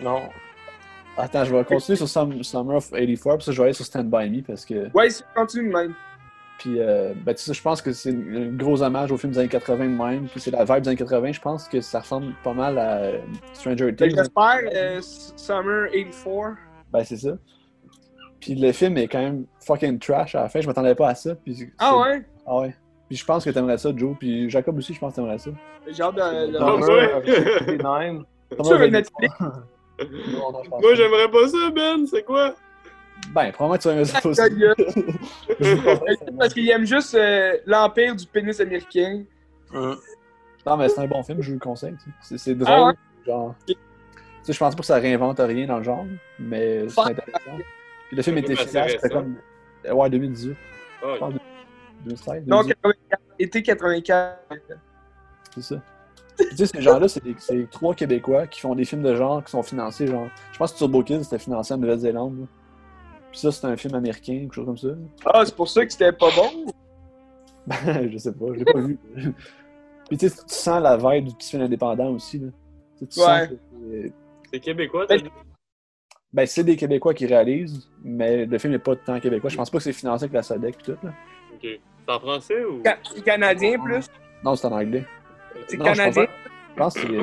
Speaker 1: Non.
Speaker 2: Attends, je vais continuer sur Summer of 84, puis ça, je vais aller sur Stand By Me, parce que...
Speaker 4: Ouais, c'est continue de même.
Speaker 2: Puis, ben, tu sais, je pense que c'est un gros hommage au film des années 80 de même, puis c'est la vibe des années 80, je pense que ça ressemble pas mal à Stranger
Speaker 4: Ben,
Speaker 2: Things.
Speaker 4: j'espère, Summer 84.
Speaker 2: Ben, c'est ça. Puis le film est quand même fucking trash à la fin, je m'attendais pas à ça. Puis
Speaker 4: Ah ouais?
Speaker 2: Ah ouais. Puis je pense que t'aimerais ça, Joe, puis Jacob aussi, je pense que t'aimerais ça.
Speaker 4: J'ai hâte de
Speaker 1: Summer of 69.
Speaker 4: Sur Netflix.
Speaker 2: Non, je pense
Speaker 3: Moi,
Speaker 2: pas.
Speaker 3: j'aimerais pas ça, Ben. C'est quoi?
Speaker 2: Ben, probablement que tu aimerais ça aussi.
Speaker 4: Ta gueule.
Speaker 2: Je vous conseille, c'est
Speaker 4: Parce qu'il aime juste l'empire du pénis américain.
Speaker 2: Non, mais c'est un bon film, je vous le conseille. Tu sais. C'est drôle,
Speaker 4: Ah ouais?
Speaker 2: genre... Tu sais, je pense pas que ça réinvente rien dans le genre, mais c'est intéressant. Puis le film est efficace, c'était comme... Ouais, 2018.
Speaker 3: Ah,
Speaker 2: Je pense 2016,
Speaker 4: Non,
Speaker 2: 2018,
Speaker 4: 84, été 84.
Speaker 2: c'est ça. Tu sais, ces gens-là, c'est 3 Québécois qui font des films de genre qui sont financés, genre... Je pense que Turbo Kid, c'était financé en Nouvelle-Zélande. Là. Puis ça, c'est un film américain, quelque chose comme ça.
Speaker 4: Ah, c'est pour ça que c'était pas bon?
Speaker 2: Ben, je sais pas, je l'ai pas vu. Puis tu sais, tu sens la vibe du petit film indépendant aussi, là. Tu sais, tu sens que
Speaker 3: c'est québécois, t'as dit?
Speaker 2: ben, c'est des Québécois qui réalisent, mais le film n'est pas tant québécois. Je pense pas que c'est financé avec la SADC et tout, là.
Speaker 3: Ok. C'est en français ou?
Speaker 4: C'est canadien plus.
Speaker 2: Non, c'est en anglais.
Speaker 4: C'est
Speaker 2: Non, je
Speaker 4: canadien.
Speaker 2: pense que c'est...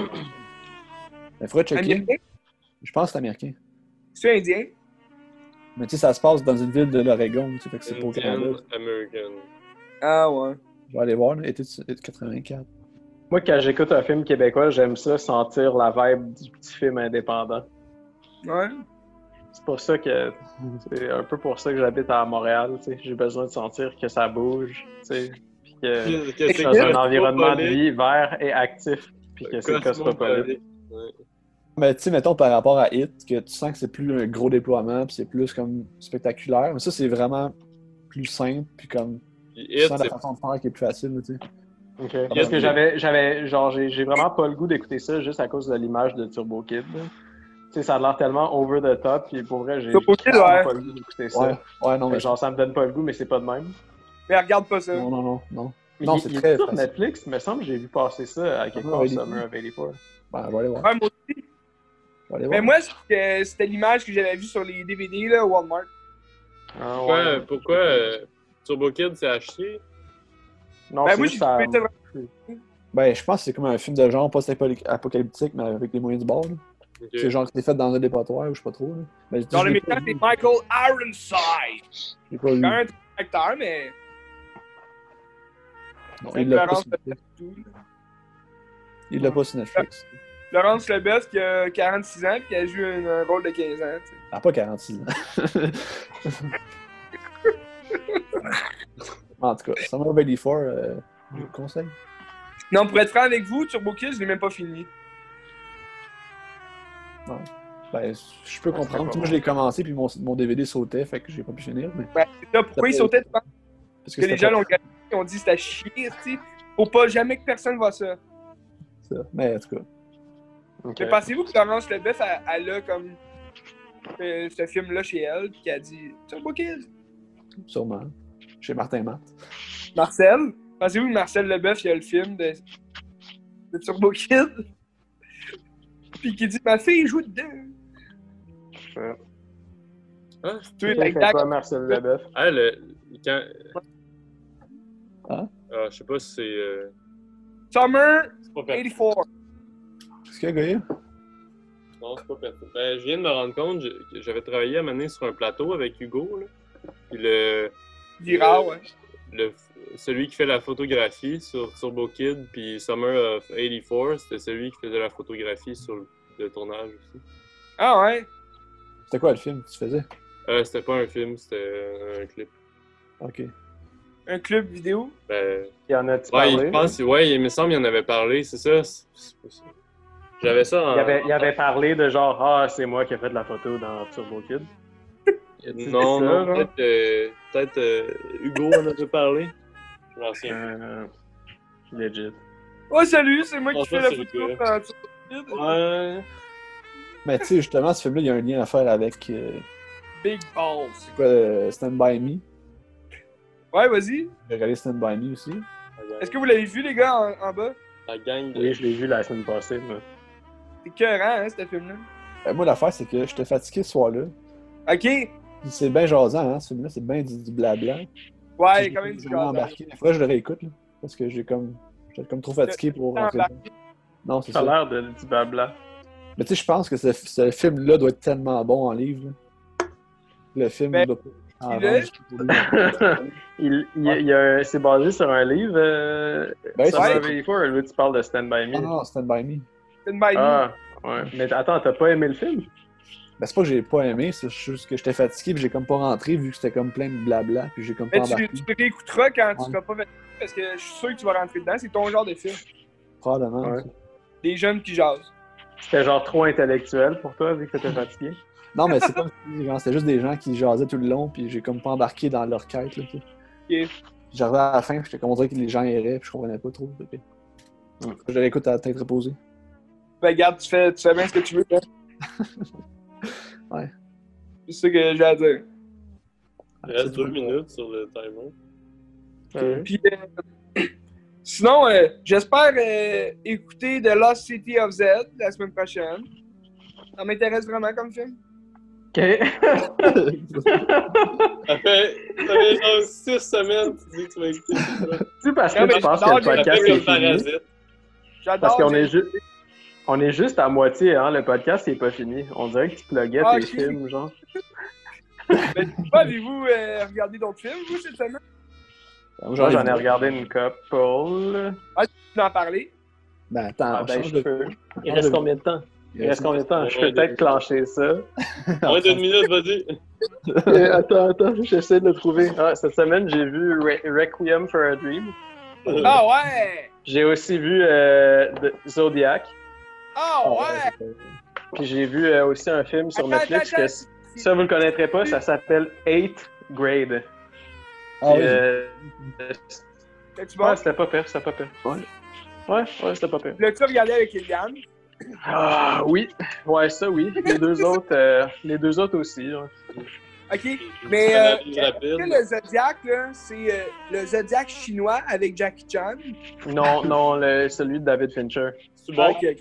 Speaker 2: Il faudrait checker.
Speaker 4: Américain.
Speaker 2: Je pense que c'est américain.
Speaker 4: C'est indien.
Speaker 2: Mais tu sais, ça se passe dans une ville de l'Oregon, tu sais, fait que c'est pas au Canada.
Speaker 3: Indian American.
Speaker 4: Ah ouais.
Speaker 2: Je vais aller voir, là, été de 84.
Speaker 1: Moi, quand j'écoute un film québécois, j'aime ça sentir la vibe du petit film indépendant.
Speaker 4: Ouais.
Speaker 1: C'est pour ça que c'est un peu pour ça que j'habite à Montréal. Tu sais. J'ai besoin de sentir que ça bouge, tu sais, puis que
Speaker 3: C'est
Speaker 1: dans un environnement de vie vert et actif, puis que c'est cosmopolite.
Speaker 3: Ouais.
Speaker 2: Mais tu sais, mettons par rapport à Hit, que tu sens que c'est plus un gros déploiement, puis c'est plus comme spectaculaire. Mais ça, c'est vraiment plus simple, puis comme
Speaker 3: Puis
Speaker 2: tu
Speaker 3: Hit,
Speaker 2: sens la
Speaker 3: c'est
Speaker 2: façon de faire qui est plus facile, tu sais.
Speaker 1: Okay. Parce que j'ai vraiment pas le goût d'écouter ça juste à cause de l'image de Turbo Kid. Là. Tu sais, ça a l'air tellement over the top, puis pour vrai, j'ai
Speaker 4: Turbo Kid,
Speaker 1: vraiment
Speaker 4: ouais.
Speaker 1: pas le goût d'écouter ça.
Speaker 2: Ouais, non, mais
Speaker 1: Genre, ça me donne pas le goût, mais c'est pas de même.
Speaker 4: Mais regarde pas ça.
Speaker 2: non.
Speaker 1: Mais
Speaker 2: Non,
Speaker 1: il
Speaker 2: c'est
Speaker 1: est
Speaker 2: très
Speaker 1: sur
Speaker 2: facile.
Speaker 1: Netflix, il me semble que j'ai vu passer ça à quelque
Speaker 2: Ah,
Speaker 1: part,
Speaker 2: ouais,
Speaker 1: Summer of 84.
Speaker 2: Ben, je vais aller voir.
Speaker 4: Ouais, moi aussi.
Speaker 2: Je vais aller
Speaker 4: Mais
Speaker 2: voir.
Speaker 4: moi, c'était l'image que j'avais vue sur les DVD, là, Walmart.
Speaker 1: Ah, ouais.
Speaker 3: pourquoi Turbo Kid, c'est à chier?
Speaker 1: Non,
Speaker 4: Ben,
Speaker 1: c'est
Speaker 4: moi,
Speaker 1: juste
Speaker 4: j'ai
Speaker 1: ça.
Speaker 4: trouvé ça
Speaker 2: Ben, je pense que c'est comme un film de genre post-apocalyptique, mais avec les moyens du bord. Là.
Speaker 3: Ok.
Speaker 2: C'est genre que c'est fait dans un dépotoir, ou je sais pas trop. Là. Ben,
Speaker 4: Dans
Speaker 2: je
Speaker 4: le
Speaker 2: l'ai pas
Speaker 4: méchant,
Speaker 2: vu.
Speaker 4: c'est Michael Ironside.
Speaker 2: Je l'ai pas vu.
Speaker 4: Quand même un acteur, mais.
Speaker 2: Non,
Speaker 4: c'est
Speaker 2: il l'a pas
Speaker 4: Laurence
Speaker 2: sur Netflix.
Speaker 4: Leboeuf, tout.
Speaker 2: Il l'a pas sur Netflix.
Speaker 4: Laurence Leboeuf qui a 46 ans et qui a joué un rôle de 15 ans. Tu sais.
Speaker 2: Ah, pas 46 ans. En tout cas, Summer of 84, je vous le conseille.
Speaker 4: Non, pour être franc avec vous, Turbo Kid, je l'ai même pas fini.
Speaker 2: Ben, je peux comprendre. Moi, je l'ai commencé, puis mon DVD sautait, fait que j'ai pas pu finir. Mais...
Speaker 4: Ben, c'est ça, pourquoi il sautait, tu penses
Speaker 2: Parce
Speaker 4: que les
Speaker 2: c'était
Speaker 4: gens
Speaker 2: pas
Speaker 4: l'ont gagné, ils ont dit c'était à chier, tu sais. Faut pas jamais que personne voit ça.
Speaker 2: ça. Mais en tout cas,
Speaker 1: Ok.
Speaker 4: Mais pensez-vous que Laurence Leboeuf, elle a comme ce film-là chez elle, puis qu'elle a dit Turbo Kid?
Speaker 2: sûrement. Chez Martin Matt.
Speaker 4: Marcel? Pensez-vous que Marcel Leboeuf, il a le film de Turbo Kid? Puis qui dit ma fille joue dedans.
Speaker 3: Ah,
Speaker 4: Tu sais,
Speaker 1: Il
Speaker 4: avec
Speaker 1: fait
Speaker 4: Dak-
Speaker 1: quoi, Marcel Leboeuf?
Speaker 3: ah, quand...
Speaker 2: Hein?
Speaker 3: Je sais pas si c'est...
Speaker 4: Summer
Speaker 3: c'est pas pertinent.
Speaker 4: 84.
Speaker 2: Qu'est-ce qu'il y a, Gaël?
Speaker 3: Non, c'est pas pertinent. Ben, je viens de me rendre compte, j'avais travaillé à un moment donné sur un plateau avec Hugo, là. Puis
Speaker 4: Girard, ouais.
Speaker 3: celui qui fait la photographie sur Turbo Kid, puis Summer of 84, c'était celui qui faisait la photographie sur le tournage aussi.
Speaker 4: Ah ouais?
Speaker 2: C'était quoi le film que tu faisais?
Speaker 3: C'était pas un film, c'était un clip.
Speaker 2: Ok.
Speaker 4: Un club vidéo?
Speaker 3: Ben,
Speaker 1: Il y en a-tu
Speaker 3: ouais,
Speaker 1: parlé?
Speaker 3: je pense, ouais, il me semble qu'il en avait parlé, c'est ça. J'avais ça en...
Speaker 1: Il avait parlé de genre, ah, c'est moi qui ai fait de la photo dans Turbo Kid.
Speaker 3: Non,
Speaker 1: ça,
Speaker 3: non,
Speaker 1: genre?
Speaker 3: peut-être Hugo en avait parlé. Je m'en souviens.
Speaker 1: Legit.
Speaker 4: Oh salut, c'est moi
Speaker 3: Oh,
Speaker 4: qui
Speaker 3: ça,
Speaker 4: fais la
Speaker 3: c'est
Speaker 4: photo
Speaker 3: le
Speaker 4: dans Turbo Kid.
Speaker 3: Ouais.
Speaker 2: Mais tu sais, justement, ce film-là, il y a un lien à faire avec
Speaker 4: Big Balls.
Speaker 2: c'est quoi, Stand By Me.
Speaker 4: Ouais, vas-y.
Speaker 2: J'ai regardé Stand By Me aussi.
Speaker 4: Est-ce que vous l'avez vu, les gars, en bas?
Speaker 3: La gang de...
Speaker 1: Oui, je l'ai vu la semaine passée. Mais...
Speaker 4: C'est écœurant, hein, ce film-là.
Speaker 2: Moi, l'affaire, c'est que j'étais fatigué ce soir-là.
Speaker 4: Ok.
Speaker 2: Puis c'est bien jasant, hein, ce film-là, c'est bien du blabla.
Speaker 4: Ouais,
Speaker 2: J'ai
Speaker 4: quand même du
Speaker 2: vraiment
Speaker 4: gaz.
Speaker 2: embarqué. Des fois, je le réécoute, là, parce que j'étais comme trop fatigué pour rentrer dedans. Non, c'est
Speaker 1: Ça a
Speaker 2: ça.
Speaker 1: l'air du blabla.
Speaker 2: Mais tu sais, je pense que ce film-là doit être tellement bon en livre. Là. Le film,
Speaker 4: Ben,
Speaker 2: il doit pas en
Speaker 4: il
Speaker 2: vendre
Speaker 4: est.
Speaker 2: jusqu'au bout.
Speaker 1: C'est basé sur un livre,
Speaker 2: Ben, c'est
Speaker 1: Summer
Speaker 2: ça.
Speaker 1: of 84, là, tu parles de Stand By Me.
Speaker 2: Ah non, Stand By Me.
Speaker 4: C'est une by me.
Speaker 1: Ah, ouais. Mais attends, t'as pas aimé le film?
Speaker 2: Ben, c'est pas que j'ai pas aimé, c'est juste que j'étais fatigué puis j'ai comme pas rentré vu que c'était comme plein de blabla puis j'ai comme pas
Speaker 4: Mais tu
Speaker 2: embarqué.
Speaker 4: te réécouteras quand tu
Speaker 2: Ouais.
Speaker 4: seras pas fatigué parce que je suis sûr que tu vas rentrer dedans. C'est ton genre de film.
Speaker 2: Probablement.
Speaker 1: Ouais.
Speaker 4: Des jeunes qui jasent.
Speaker 1: C'était genre trop intellectuel pour toi, vu que t'étais fatigué?
Speaker 2: Non, mais c'est pas genre, c'était juste des gens qui jasaient tout le long puis j'ai comme pas embarqué dans leur quête. Là, tu sais.
Speaker 4: Ok.
Speaker 2: J'arrivais à la fin puis j'étais comme on dirait que les gens erraient puis je comprenais pas trop. Okay. Je réécoute à la tête reposée.
Speaker 4: Ben, regarde, tu fais bien ce que tu veux. Hein?
Speaker 2: Ouais.
Speaker 4: C'est ça que j'ai à dire.
Speaker 3: Il reste 2 minutes sur le timer.
Speaker 4: Puis, sinon, j'espère écouter The Lost City of Z la semaine prochaine. Ça m'intéresse vraiment comme film.
Speaker 1: OK.
Speaker 3: Ça fait genre 6 semaines que tu dis que tu vas écouter ça.
Speaker 1: C'est parce
Speaker 4: Non,
Speaker 1: que
Speaker 4: mais
Speaker 1: tu penses que
Speaker 4: j'adore
Speaker 1: le
Speaker 3: Ça
Speaker 1: podcast
Speaker 3: fait
Speaker 1: est
Speaker 3: comme
Speaker 1: fini.
Speaker 3: Parasite.
Speaker 4: J'adore.
Speaker 1: Parce qu'on
Speaker 4: James-
Speaker 1: on est juste à moitié, hein. Le podcast, il est pas fini. On dirait que tu pluguais
Speaker 4: Ah,
Speaker 1: tes
Speaker 4: ok.
Speaker 1: films, genre.
Speaker 4: Ben, avez-vous regardé d'autres films, vous, cette semaine?
Speaker 2: Moi,
Speaker 1: Moi, j'en ai
Speaker 2: vu.
Speaker 1: regardé une couple.
Speaker 4: Tu peux en parler?
Speaker 2: Ben attends,
Speaker 1: Ah,
Speaker 2: on
Speaker 1: ben,
Speaker 2: change
Speaker 1: je
Speaker 2: de.
Speaker 1: peux. Il reste combien de temps? Il reste combien de temps? Je peux peut-être clencher ça.
Speaker 3: Moins d'une minute, vas-y.
Speaker 1: Attends, j'essaie de le trouver. Ah, cette semaine, j'ai vu Requiem for a Dream.
Speaker 4: Ah ouais!
Speaker 1: J'ai aussi vu Zodiac.
Speaker 4: Ah ouais!
Speaker 1: Puis j'ai vu aussi un film sur
Speaker 4: Attends,
Speaker 1: Netflix
Speaker 4: attends,
Speaker 1: que ça, vous le connaîtrez pas, ça s'appelle 8th Grade.
Speaker 2: Ah
Speaker 1: Puis,
Speaker 2: oui.
Speaker 4: C'est-tu bon?
Speaker 1: ouais, c'était pas pire, c'était pas pire. Ouais, c'était pas pire.
Speaker 4: L'as-tu regardé avec Eliane?
Speaker 1: Ah, oui. Ouais, ça, oui. Les deux autres aussi. Ouais.
Speaker 4: Ok, mais
Speaker 3: Une analyse
Speaker 4: est-ce
Speaker 3: rapide.
Speaker 4: que le Zodiac, là, c'est le Zodiac chinois avec Jackie Chan?
Speaker 1: Non, celui de David Fincher.
Speaker 3: C'est bon?
Speaker 4: Ok.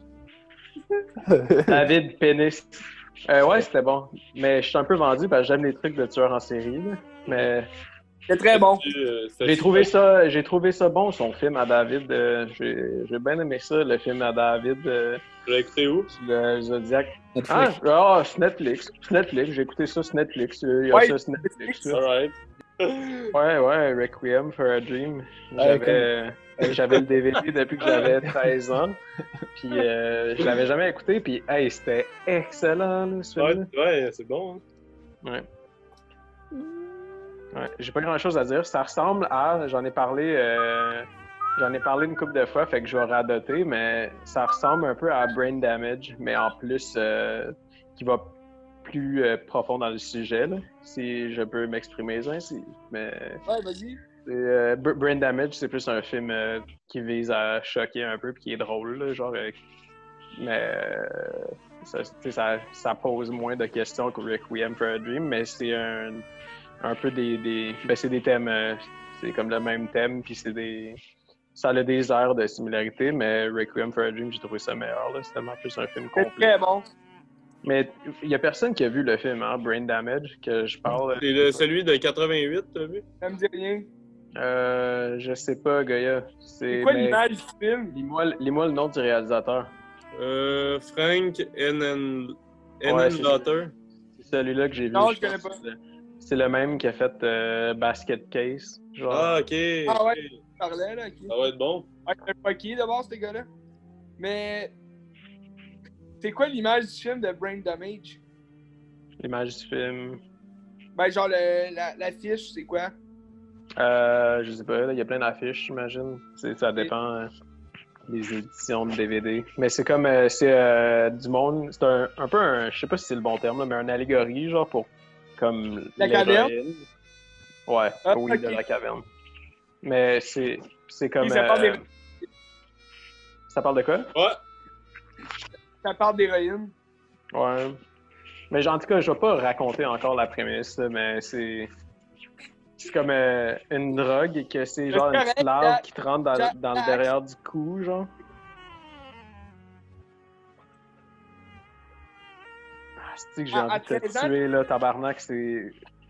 Speaker 1: David Penis. Ouais, c'était bon. Mais je suis un peu vendu parce que j'aime les trucs de tueurs en série. Là. Mais
Speaker 4: C'est très bon.
Speaker 1: j'ai trouvé ça bon, son film à David. J'ai bien aimé ça, le film à David.
Speaker 3: Tu l'as écouté où?
Speaker 1: Le Zodiac.
Speaker 2: Netflix.
Speaker 1: C'est Netflix. C'est Netflix. J'ai écouté ça sur Netflix. Il y a
Speaker 4: Ouais,
Speaker 1: ça sur Netflix. là.
Speaker 3: Alright.
Speaker 1: Ouais, Requiem for a Dream.
Speaker 2: Ouais,
Speaker 1: J'avais le DVD depuis que j'avais 13 ans. Puis je l'avais jamais écouté. Puis hey, c'était excellent, là, ce film-là.
Speaker 3: Ouais, c'est bon. Hein?
Speaker 1: Ouais. Ouais. J'ai pas grand chose à dire. Ça ressemble à. J'en ai parlé une couple de fois, fait que je vais radoter, mais ça ressemble un peu à Brain Damage, mais en plus qui va plus profond dans le sujet, là, si je peux m'exprimer ainsi. Mais
Speaker 4: Ouais, vas-y.
Speaker 1: Brain Damage, c'est plus un film qui vise à choquer un peu puis qui est drôle, là, genre. Mais ça pose moins de questions que Requiem for a Dream, mais c'est un peu c'est des thèmes, c'est comme le même thème, puis ça a des airs de similarité, mais Requiem for a Dream, j'ai trouvé ça meilleur, là. C'est tellement plus un film
Speaker 4: C'est
Speaker 1: complet.
Speaker 4: très bon.
Speaker 1: Mais il y a personne qui a vu le film, hein, Brain Damage, que je parle.
Speaker 3: C'est celui de 88, t'as vu?
Speaker 4: Ça me dit rien.
Speaker 1: Je sais pas, Goya.
Speaker 4: C'est quoi l'image du film?
Speaker 1: Lis-moi le nom du réalisateur.
Speaker 3: Frank
Speaker 1: Ouais,
Speaker 3: Daughter.
Speaker 1: C'est celui-là que j'ai vu.
Speaker 4: Non, je connais pas.
Speaker 1: C'est le même qui a fait Basket Case. Genre.
Speaker 3: Ah, ok.
Speaker 4: Ah ouais.
Speaker 3: ok.
Speaker 4: Tu parlais, là, ok.
Speaker 3: Ça va être bon.
Speaker 4: Ouais, c'est pas qui d'abord, ces gars-là. Mais. C'est quoi l'image du film de Brain Damage?
Speaker 1: L'image du film.
Speaker 4: Ben, genre, l'affiche, c'est quoi?
Speaker 1: Je sais pas, il y a plein d'affiches, j'imagine. Ça dépend des éditions de DVD. Mais c'est comme, c'est du monde, c'est un peu un, je sais pas si c'est le bon terme, là, mais une allégorie, genre, pour, comme,
Speaker 4: La caverne?
Speaker 1: l'héroïne. Ouais,
Speaker 4: Ah,
Speaker 1: oui,
Speaker 4: ok.
Speaker 1: de la caverne. Mais c'est comme...
Speaker 4: Et ça parle des-
Speaker 1: Ça parle de quoi?
Speaker 3: Ouais.
Speaker 4: Ça parle d'héroïne.
Speaker 1: Ouais. Mais en tout cas, je vais pas raconter encore la prémisse, là, mais c'est comme une drogue que c'est genre une petite larve qui te rentre dans le derrière du cou, genre. c'est que j'ai envie de te tuer, là, tabarnak, c'est...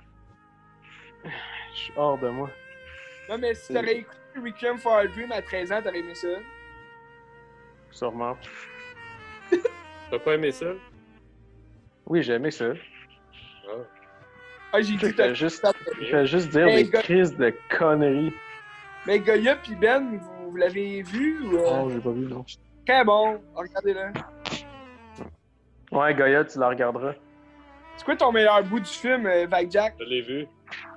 Speaker 1: Je suis hors de moi.
Speaker 4: Non, mais si t'aurais écouté Requiem for a Dream à 13 ans, t'aurais aimé ça.
Speaker 1: Sûrement.
Speaker 3: T'as pas aimé ça?
Speaker 1: Oui, j'ai aimé ça.
Speaker 4: Ah, j'ai dit
Speaker 1: Je vais juste dire des crises de conneries.
Speaker 4: Mais Goya pis Ben, vous l'avez vu ou...
Speaker 2: Non, j'ai pas vu, non.
Speaker 4: Très bon, regardez-le.
Speaker 1: Ouais, Goya, tu la regarderas.
Speaker 4: C'est quoi ton meilleur bout du film, Vague Jack?
Speaker 3: Je l'ai vu.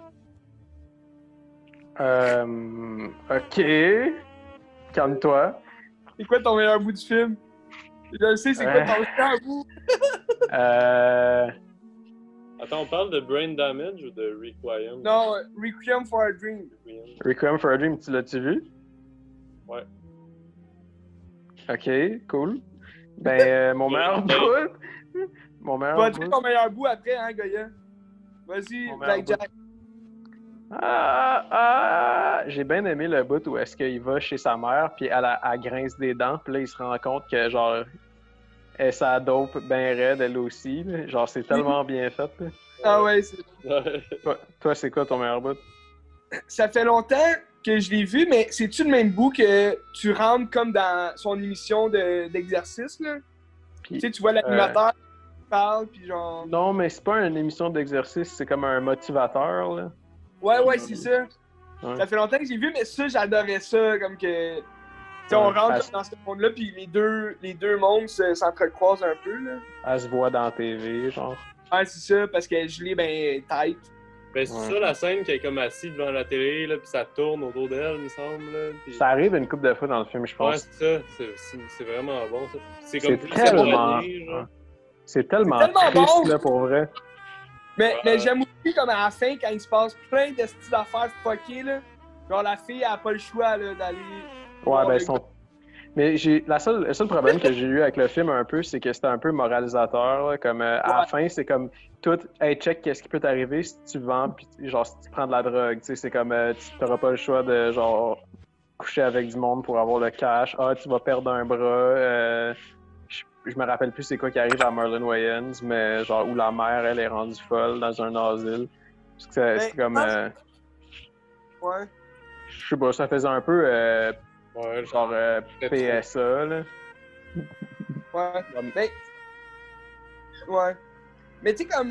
Speaker 1: Ok. Calme-toi.
Speaker 4: C'est quoi ton meilleur bout du film? Je le sais, c'est quoi ton meilleur bout?
Speaker 3: Attends, on parle de Brain Damage ou de Requiem?
Speaker 4: Non, Requiem for a Dream.
Speaker 1: Requiem for a Dream, tu l'as-tu vu?
Speaker 3: Ouais.
Speaker 1: Ok, cool. Ben, mon meilleur bout... Mon meilleur
Speaker 4: Tu vas
Speaker 1: bout...
Speaker 4: dire ton meilleur bout après, hein, Goya? Vas-y, Vague Jack.
Speaker 1: J'ai bien aimé le bout où est-ce qu'il va chez sa mère, puis elle grince des dents, puis là, il se rend compte que, genre, elle sa dope ben raide, elle aussi. Là. Genre, c'est tellement bien fait. Là.
Speaker 4: Ah ouais, c'est
Speaker 1: Toi, c'est quoi ton meilleur bout?
Speaker 4: Ça fait longtemps que je l'ai vu, mais c'est-tu le même bout que tu rentres comme dans son émission d'exercice, là?
Speaker 1: Puis,
Speaker 4: tu sais, tu vois l'animateur qui parle, puis genre...
Speaker 1: Non, mais c'est pas une émission d'exercice, c'est comme un motivateur, là.
Speaker 4: Ouais, c'est ça.
Speaker 1: Ouais.
Speaker 4: Ça fait longtemps que j'ai vu, mais ça, j'adorais ça, comme que... Tu sais, on rentre dans ce monde-là, puis les deux mondes s'entrecroisent un peu, là.
Speaker 1: Elle se voit dans la TV, genre.
Speaker 4: Ouais, c'est ça, parce que je l'ai ben tête.
Speaker 3: Ben, c'est ça la scène qui est comme assise devant la télé, là, puis ça tourne autour d'elle, il me semble. Là, puis...
Speaker 1: Ça arrive une couple de fois dans le film, je pense.
Speaker 3: Ouais, c'est ça. C'est vraiment bon, ça. C'est comme plus
Speaker 1: tellement... C'est tellement triste,
Speaker 4: bon.
Speaker 1: là, pour vrai.
Speaker 4: Mais j'aime aussi, comme à la fin, quand il se passe plein de styles d'affaires fuckées, là. Genre, la fille, elle a pas le choix, là, d'aller...
Speaker 1: Ouais, ben, Mais le seul problème que j'ai eu avec le film un peu, c'est que c'était un peu moralisateur. Là, comme à la fin, c'est comme tout, hey, check qu'est-ce qui peut t'arriver si tu vends, puis genre si tu prends de la drogue. C'est comme tu n'auras pas le choix de genre coucher avec du monde pour avoir le cash. Ah, tu vas perdre un bras. Je me rappelle plus c'est quoi qui arrive à Marlon Wayans, mais genre où la mère elle est rendue folle dans un asile. Parce que c'est comme.
Speaker 4: Ouais.
Speaker 1: Je sais pas, ça faisait un peu.
Speaker 3: Ouais,
Speaker 1: genre PSA, là.
Speaker 4: Ouais. Mais... Ouais. Mais tu sais, comme...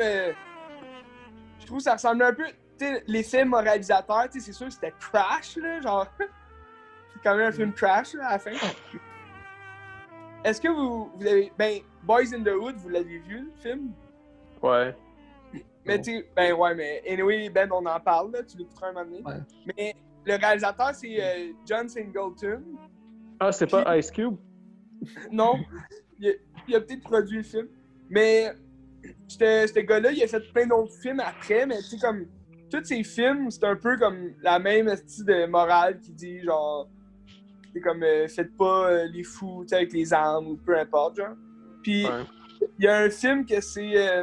Speaker 4: je trouve que ça ressemble un peu... Tu sais, les films moralisateurs, tu sais, c'est sûr que c'était trash, là, genre... c'est quand même un film trash, là, à la fin. Est-ce que vous avez... Ben, Boys in the Hood, vous l'avez vu, le film?
Speaker 1: Ouais.
Speaker 4: Mais tu sais... Ben, ouais, mais... Anyway, Ben, on en parle, là, tu l'écouteras un moment donné.
Speaker 2: Ouais.
Speaker 4: Mais... Le réalisateur, c'est John Singleton.
Speaker 1: Ah, c'est pas Ice Cube?
Speaker 4: Non. Il a peut-être produit le film. Mais ce gars-là, il a fait plein d'autres films après. Mais tu sais, comme... Tous ses films, c'est un peu comme la même style de morale qui dit, genre... C'est comme, faites pas les fous, tu sais, avec les armes ou peu importe, genre. Puis, il y a un film que c'est...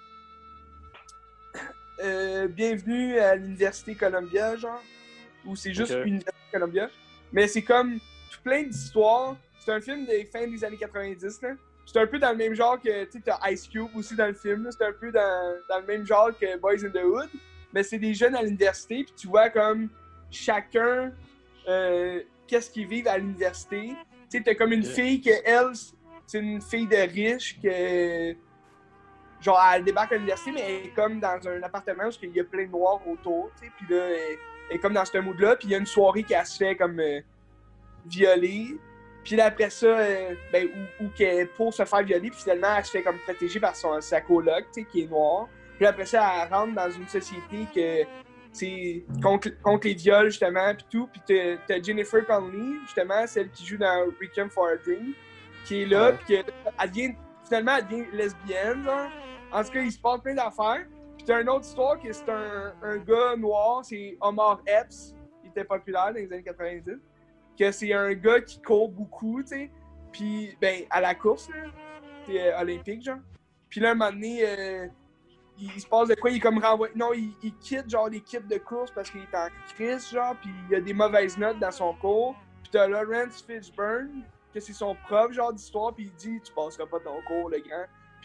Speaker 4: Bienvenue à l'Université Columbia, genre. Ou c'est juste Université Columbia. Mais c'est comme tout plein d'histoires. C'est un film des fins des années 90, là. C'est un peu dans le même genre que, tu sais, t'as Ice Cube aussi dans le film, là. C'est un peu dans le même genre que Boys in the Hood. Mais c'est des jeunes à l'université, puis tu vois comme chacun, qu'est-ce qu'ils vivent à l'université. Tu sais, t'as comme une fille que, elle, c'est une fille de riche que... Genre, elle débarque à l'université, mais elle est comme dans un appartement où il y a plein de noirs autour, tu sais. Puis là, elle est comme dans ce mood-là, puis il y a une soirée qui se fait comme violer. Puis là, après ça, ou qu'elle pour se faire violer, puis finalement, elle se fait comme protéger par sa coloc, tu sais, qui est noire. Puis après ça, elle rentre dans une société que c'est contre les viols, justement, puis tout. Puis t'as Jennifer Connelly, justement, celle qui joue dans Requiem for a Dream, qui est là, puis finalement, elle devient lesbienne, genre. En tout cas, il se passe plein d'affaires. Puis t'as une autre histoire que c'est un gars noir, c'est Omar Epps, qui était populaire dans les années 90. Que c'est un gars qui court beaucoup, tu sais. Puis, ben, à la course, là. C'est olympique, genre. Puis là, un moment donné, il se passe de quoi? Il est comme renvoyé. Non, il quitte, genre, l'équipe de course parce qu'il est en crise, genre. Puis il y a des mauvaises notes dans son cours. Puis t'as Lawrence Fishburne, que c'est son prof, genre, d'histoire. Puis il dit, tu passeras pas ton cours, le grand.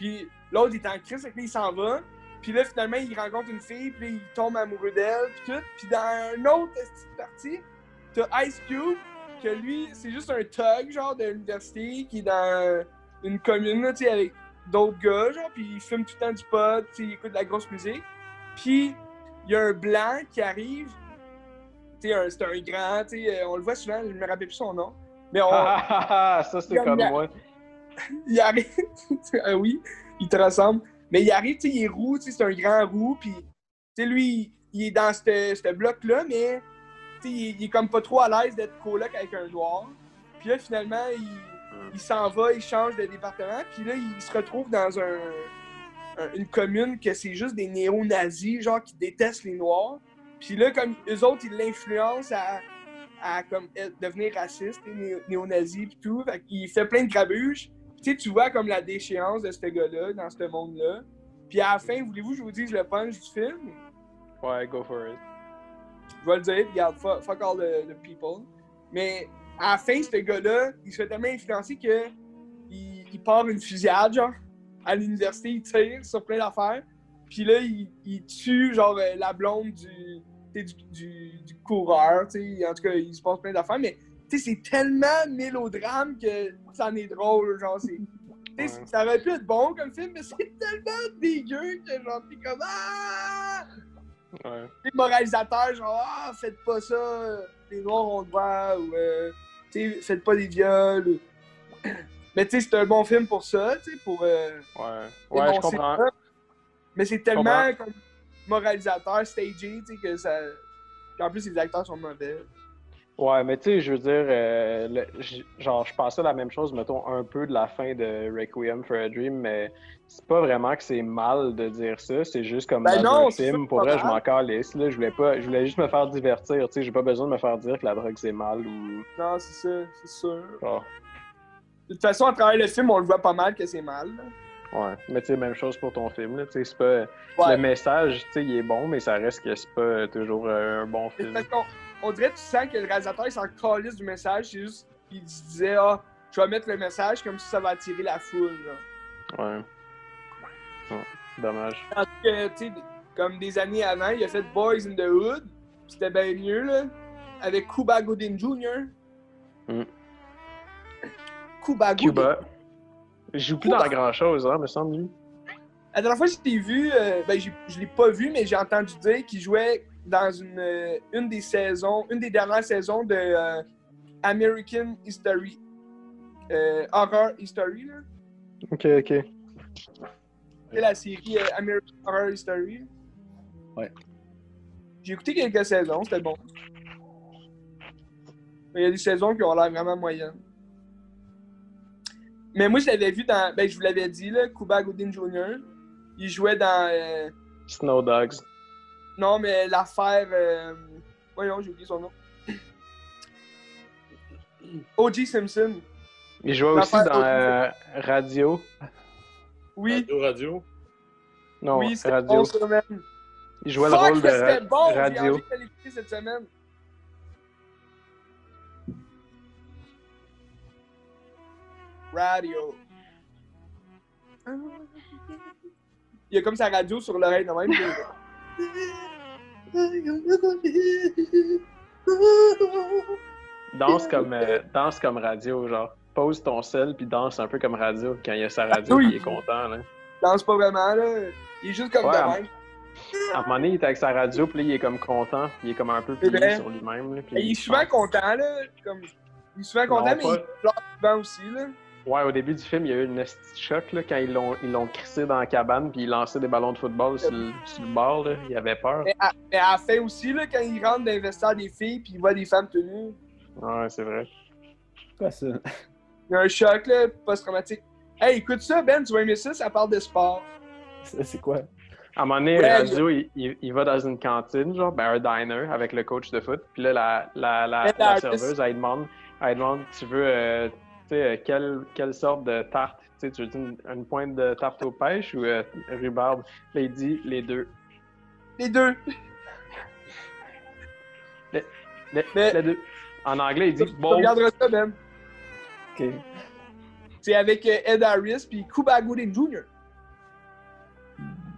Speaker 4: Puis l'autre, il est en crise, fait que là, il s'en va. Puis là, finalement, il rencontre une fille, puis là, il tombe amoureux d'elle, puis tout. Puis dans une autre petite partie, t'as Ice Cube, que lui, c'est juste un thug, genre, de l'université, qui est dans une commune, là, tu sais, avec d'autres gars, genre, puis il fume tout le temps du pot, tu sais, il écoute de la grosse musique. Puis il y a un blanc qui arrive, tu sais, c'est un grand, tu sais, on le voit souvent, je me rappelle plus son nom. Mais
Speaker 1: ça, c'est comme moi.
Speaker 4: Il arrive, oui, il te ressemble. Mais il arrive, tu sais, il est roux, tu sais, c'est un grand roux, puis, tu sais, lui, il est dans ce bloc-là, mais, tu sais, il est comme pas trop à l'aise d'être coloc avec un noir. Puis là, finalement, il s'en va, il change de département, puis là, il se retrouve dans une commune que c'est juste des néo-nazis, genre, qui détestent les noirs. Puis là, comme eux autres, ils l'influencent à comme, devenir raciste, néo-nazis, puis tout. Fait qu'il fait plein de grabuges. Tu sais, tu vois comme la déchéance de ce gars-là dans ce monde-là. Puis à la fin, voulez-vous que je vous dise le punch du film?
Speaker 1: Ouais, go for it.
Speaker 4: Je vais le dire, regarde, fuck all the people. Mais à la fin, ce gars-là, il se fait tellement influencer qu'il part une fusillade, genre, à l'université, il tire sur plein d'affaires. Puis là, il tue, genre, la blonde du coureur, tu sais. En tout cas, il se passe plein d'affaires, mais tu sais, c'est tellement mélodrame que ça en est drôle, genre, ouais. Ça aurait pu être bon comme film, mais c'est tellement dégueu que genre, t'es comme ah!
Speaker 1: Ouais.
Speaker 4: Les moralisateurs, genre, ah, faites pas ça, les noirs ont le droit, ou tu sais, faites pas des viols. Ou... Mais tu sais, c'est un bon film pour ça, tu sais, pour.
Speaker 1: Ouais, je comprends.
Speaker 4: Ça. Mais c'est tellement comme moralisateur, stagé, tu sais, que ça. Puis en plus, les acteurs sont mauvais.
Speaker 1: Ouais, mais tu sais, je veux dire, genre, je pensais la même chose, mettons, un peu de la fin de Requiem for a Dream, mais c'est pas vraiment que c'est mal de dire ça, c'est juste comme dans un film, pour vrai, je m'en calisse, là, je voulais juste me faire divertir, tu sais, j'ai pas besoin de me faire dire que la drogue c'est mal ou...
Speaker 4: Non, c'est ça, c'est sûr.
Speaker 1: Oh.
Speaker 4: De toute façon, à travers le film, on le voit pas mal que c'est mal, là.
Speaker 1: Ouais, mais tu sais, même chose pour ton film, là, tu sais, c'est pas... Le message, tu sais, il est bon, mais ça reste que c'est pas toujours un bon film.
Speaker 4: On dirait que tu sens que le réalisateur il s'en calisse du message, c'est juste qu'il se disait ah, je vais mettre le message comme si ça va attirer la foule. Là.
Speaker 1: Ouais. Oh, dommage.
Speaker 4: Parce que, tu sais, comme des années avant, il a fait Boys in the Hood, c'était bien mieux, là, avec Cuba Gooding Jr. Cuba Gooding.
Speaker 1: Il joue plus dans grand-chose, hein, me semble, lui.
Speaker 4: La dernière fois que je t'ai vu, je l'ai pas vu, mais j'ai entendu dire qu'il jouait dans une des dernières saisons de American History. Horror History, là.
Speaker 1: Ok.
Speaker 4: C'est la série American Horror History.
Speaker 2: Ouais.
Speaker 4: J'ai écouté quelques saisons, c'était bon. Mais il y a des saisons qui ont l'air vraiment moyennes. Mais moi, je l'avais vu dans... Ben, je vous l'avais dit, là, Cuba Gooding Jr. Il jouait dans...
Speaker 1: Snow Dogs.
Speaker 4: Non, mais l'affaire... Voyons, j'ai oublié son nom. O.J. Simpson.
Speaker 1: Il jouait aussi dans Radio.
Speaker 4: Oui.
Speaker 3: Radio?
Speaker 1: Non,
Speaker 4: oui, c'est
Speaker 1: Radio.
Speaker 4: bon, ça, même.
Speaker 1: Il jouait le rôle de
Speaker 4: c'était bon,
Speaker 1: Radio.
Speaker 4: J'ai envie de l'écouter cette semaine. Radio. Il y a comme sa radio sur l'oreille, de même.
Speaker 1: Danse comme Radio, genre. Pose ton sel puis danse un peu comme Radio. Quand il y a sa radio, il est content, là.
Speaker 4: Danse pas vraiment, là. Il est juste comme de même.
Speaker 1: À un moment donné, il est avec sa radio, puis là, il est comme content. Il est comme un peu plié sur lui-même. Là,
Speaker 4: il est souvent content, là. Il est souvent content, mais il pleure souvent aussi, là.
Speaker 1: Ouais, au début du film, il y a eu une petite choc là, quand ils l'ont crissé dans la cabane puis ils lançaient des ballons de football sur le bord. Là. Il avait peur.
Speaker 4: Mais à la fin aussi, là, quand il rentre dans l'investiaire des filles puis il voit des femmes tenues.
Speaker 1: Ouais, c'est vrai.
Speaker 2: Quoi ça?
Speaker 4: Il y a un choc là, post-traumatique. Hey, écoute ça, Ben, tu vas aimer ça parle de sport.
Speaker 2: C'est quoi?
Speaker 1: À un moment donné, Radio, il va dans une cantine, genre, un diner avec le coach de foot. Puis là, la serveuse, elle demande tu veux... quelle sorte de tarte? Tu veux une pointe de tarte aux pêches ou rhubarbe? Là, il dit les deux.
Speaker 4: Les deux.
Speaker 1: Les deux. En anglais, il dit
Speaker 4: Tu regarderas ça, Ben.
Speaker 2: OK.
Speaker 4: C'est avec Ed Harris puis Cuba Gooding Jr.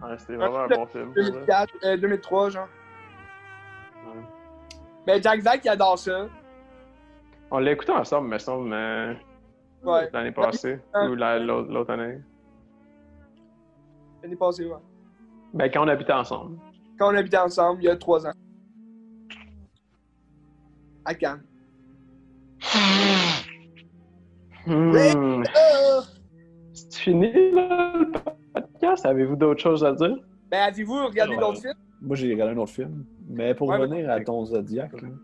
Speaker 1: Ouais, c'était vraiment un bon film.
Speaker 4: 2004, 2003, genre.
Speaker 1: Ouais.
Speaker 4: Mais Zach, il adore ça.
Speaker 1: On l'a écouté ensemble, me semble,
Speaker 4: Ouais.
Speaker 1: l'année passée, ou l'autre année.
Speaker 4: L'année passée, ouais.
Speaker 1: Ben, quand on habitait ensemble.
Speaker 4: Quand on habitait ensemble, il y a 3 ans. À Cannes.
Speaker 1: C'est fini, là, le podcast? Avez-vous d'autres choses à dire?
Speaker 4: Ben, avez-vous regardé d'autres films?
Speaker 2: Moi, j'ai regardé un autre film. Mais pour revenir à ton Zodiac, là,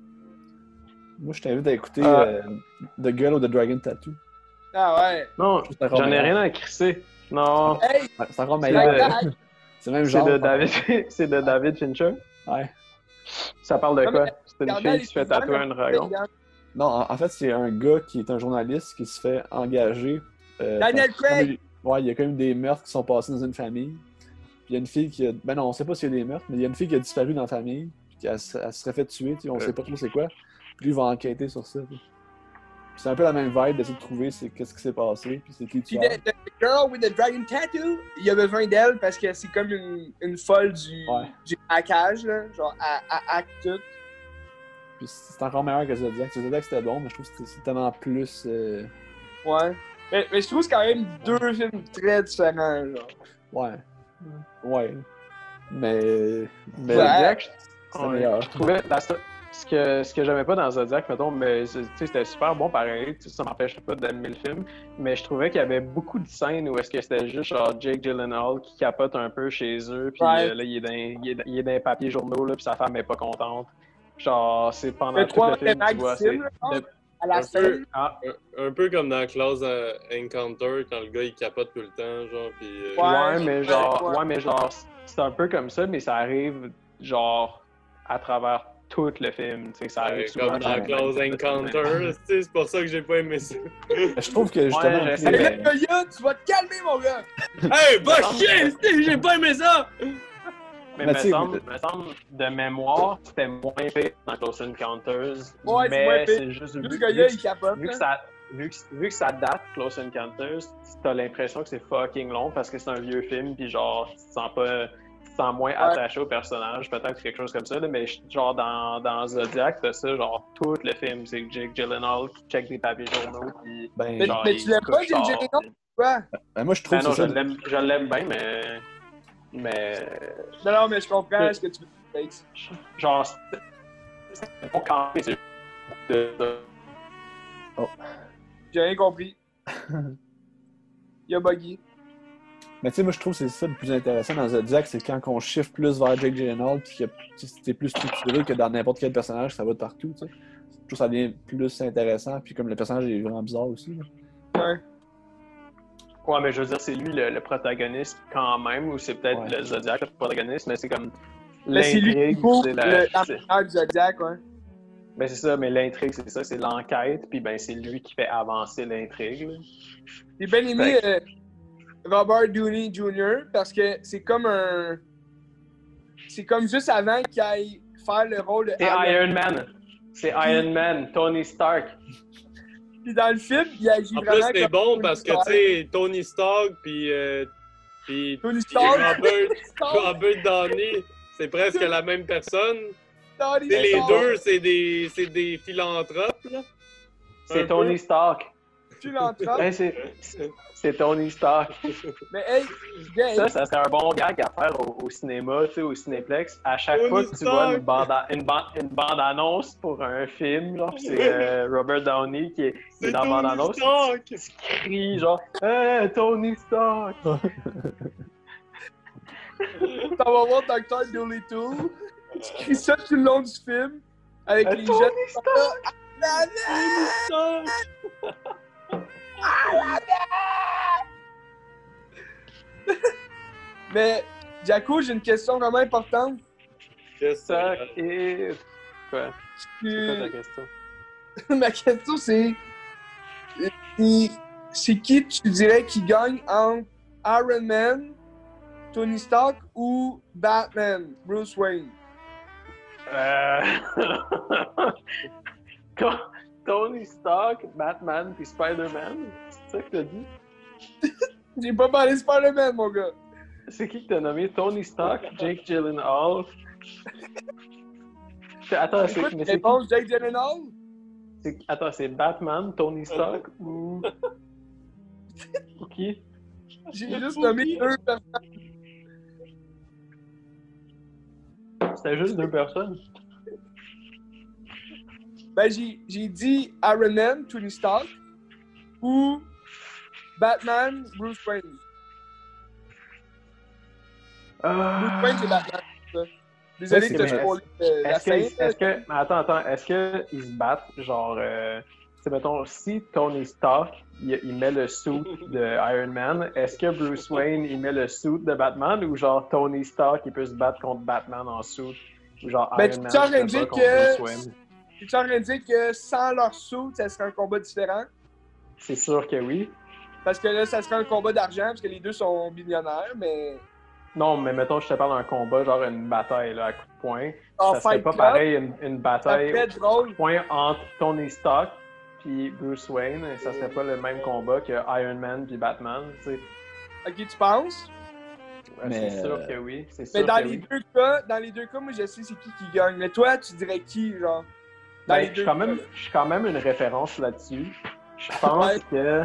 Speaker 2: moi, je t'invite à écouter The Girl with the Dragon Tattoo.
Speaker 4: Ah ouais.
Speaker 1: Non, j'en ai rien à crisser. Non.
Speaker 4: Hey!
Speaker 2: C'est encore meilleur. C'est le même genre.
Speaker 1: C'est de David Fincher?
Speaker 2: Ouais.
Speaker 1: Ça parle de quoi? C'est une
Speaker 4: regardez
Speaker 1: fille qui se fait tatouer un dragon?
Speaker 2: Non, en fait, c'est un gars qui est un journaliste qui se fait engager.
Speaker 4: Daniel Craig!
Speaker 2: Ouais, il y a quand même des meurtres qui sont passés dans une famille. Puis il y a une fille qui a... Ben non, on sait pas s'il y a des meurtres, mais il y a une fille qui a disparu dans la famille. Puis elle se serait fait tuer, tu sais, on sait pas trop c'est quoi. Puis lui, il va enquêter sur ça. Puis c'est un peu la même vibe d'essayer de trouver qu'est-ce qui s'est passé, puis c'est qui tu
Speaker 4: Puis the Girl with the Dragon Tattoo, il a besoin d'elle parce que c'est comme une folle du hackage, là. Genre, elle hack tout.
Speaker 2: Puis c'est encore meilleur que Zodiac. Zodiac, c'était bon, mais je trouve que c'est tellement plus...
Speaker 4: Ouais. Mais je trouve que c'est quand même 2 films très différents, genre.
Speaker 2: Ouais. Ouais. Mais
Speaker 1: Zodiac,
Speaker 2: c'est meilleur.
Speaker 1: Je trouvais ce que j'aimais pas dans Zodiac, mettons, mais c'était super bon pareil, ça m'empêchait pas d'aimer le film, mais je trouvais qu'il y avait beaucoup de scènes où est-ce que c'était juste genre Jake Gyllenhaal qui capote un peu chez eux, puis là il est dans les papiers journaux, là, puis sa femme est pas contente. Genre, c'est pendant tout le film, tu vois, c'est...
Speaker 4: À la fin.
Speaker 3: Un peu comme dans Close Encounter, quand le gars il capote tout le temps, genre, pis...
Speaker 1: Ouais, mais genre, c'est un peu comme ça, mais ça arrive, genre, à travers tout le film, tu sais, ça arrive souvent.
Speaker 3: Comme dans Close Encounter, c'est pour ça que j'ai pas aimé ça.
Speaker 2: Je trouve que, justement...
Speaker 4: Hey, tu vas te calmer, mon gars!
Speaker 3: Hey, va chier, j'ai pas aimé ça!
Speaker 1: Mais me semble, de mémoire, c'était moins fait dans Close Encounters.
Speaker 4: Ouais,
Speaker 1: mais c'est juste vu que ça date, Close Encounters, t'as l'impression que c'est fucking long parce que c'est un vieux film, puis genre, tu te sens moins attaché au personnage, peut-être quelque chose comme ça, là, mais genre dans Zodiac, t'as ça, genre tout le film, c'est Jake Gyllenhaal qui check des papiers journaux, puis genre,
Speaker 4: mais tu l'aimes pas, Jake Gyllenhaal? Quoi?
Speaker 2: Moi, je trouve
Speaker 1: que je l'aime bien, mais...
Speaker 4: Non, mais je comprends ce que tu veux dire.
Speaker 1: Genre, c'est bon quand même,
Speaker 4: J'ai rien compris. Il y a buggy.
Speaker 2: Mais tu sais, moi, je trouve que c'est ça le plus intéressant dans Zodiac, c'est quand on shift plus vers Jake Gyllenhaal, puis que c'est plus structuré que dans n'importe quel personnage, ça va de partout, tu sais. Je trouve que ça devient plus intéressant, puis comme le personnage est vraiment bizarre aussi. Là.
Speaker 4: Ouais.
Speaker 1: Ouais, mais je veux dire, c'est lui le protagoniste quand même, ou c'est peut-être le Zodiac le protagoniste, mais c'est comme l'intrigue, c'est
Speaker 4: la du Zodiac, ouais.
Speaker 1: Ben c'est ça, mais l'intrigue, c'est ça, c'est l'enquête, puis ben c'est lui qui fait avancer l'intrigue.
Speaker 4: J'ai bien aimé Robert Downey Jr. parce que c'est comme c'est comme juste avant qu'il aille faire le rôle de
Speaker 1: Iron Man. C'est Iron Man, Tony Stark.
Speaker 4: Puis dans le film, il agit
Speaker 3: en
Speaker 4: vraiment.
Speaker 3: En plus, c'est bon parce que, tu sais, Tony Stark, puis Robert Downey, c'est presque la même personne. Les deux, c'est des philanthropes, là.
Speaker 1: C'est Tony Stark.
Speaker 4: Philanthrope.
Speaker 1: Hey, c'est Tony Stark.
Speaker 4: Mais hey,
Speaker 1: ça serait un bon gag à faire au cinéma, tu sais, au Cinéplex. À chaque fois que tu vois une bande-annonce pour un film, genre, c'est Robert Downey qui est dans la bande-annonce. Qui crie genre hey, Tony Stark!
Speaker 4: T'en vas voir Dr. Dolittle. Tu cries ça tout le long du film avec les
Speaker 1: Tony
Speaker 4: jets.
Speaker 1: Stark!
Speaker 3: Tony Stark!
Speaker 4: Mais, Jaco, j'ai une question vraiment importante.
Speaker 1: Qu'est-ce que quoi? C'est quoi ta question?
Speaker 4: Ma question, c'est qui tu dirais qui gagne entre Iron Man, Tony Stark ou Batman, Bruce Wayne?
Speaker 1: Tony Stark, Batman puis Spider-Man? C'est ça que t'as dit?
Speaker 4: J'ai pas parlé Spider-Man, mon gars.
Speaker 1: C'est qui t'a nommé? Tony Stark, Jake Gyllenhaal. Attends,
Speaker 4: C'est quoi
Speaker 1: mais
Speaker 4: ta réponse, Jake Gyllenhaal?
Speaker 1: Attends, c'est Batman, Tony Stark ou qui?
Speaker 4: J'ai juste nommé 2 personnes.
Speaker 1: C'était juste 2 personnes.
Speaker 4: Ben, j'ai dit Iron Man, Tony Stark, ou Batman, Bruce Wayne. Bruce Wayne, c'est Batman. Ça. Désolé de te spoiler la scène.
Speaker 1: Attends, est-ce qu'ils se battent, genre, mettons, si Tony Stark, il met le suit de Iron Man, est-ce que Bruce Wayne, il met le suit de Batman, ou genre Tony Stark, il peut se battre contre Batman en suit, ou genre Iron Man, il peut se battre contre Bruce Wayne?
Speaker 4: Tu es en train de dire que sans leur suit, ça serait un combat différent?
Speaker 1: C'est sûr que oui.
Speaker 4: Parce que là, ça serait un combat d'argent, parce que les deux sont millionnaires, mais...
Speaker 1: Non, mais mettons, je te parle d'un combat, genre une bataille là, à coups de poing.
Speaker 4: En
Speaker 1: Ça serait pas pareil, une bataille à coups de poing entre Tony Stark puis Bruce Wayne. Ça serait pas le même combat que Iron Man puis Batman, tu sais.
Speaker 4: Ok, tu penses?
Speaker 1: Mais... C'est sûr que oui.
Speaker 4: Mais dans les deux cas, moi, je sais c'est qui gagne. Mais toi, tu dirais qui, genre?
Speaker 1: Je suis quand même une référence là-dessus. Je pense que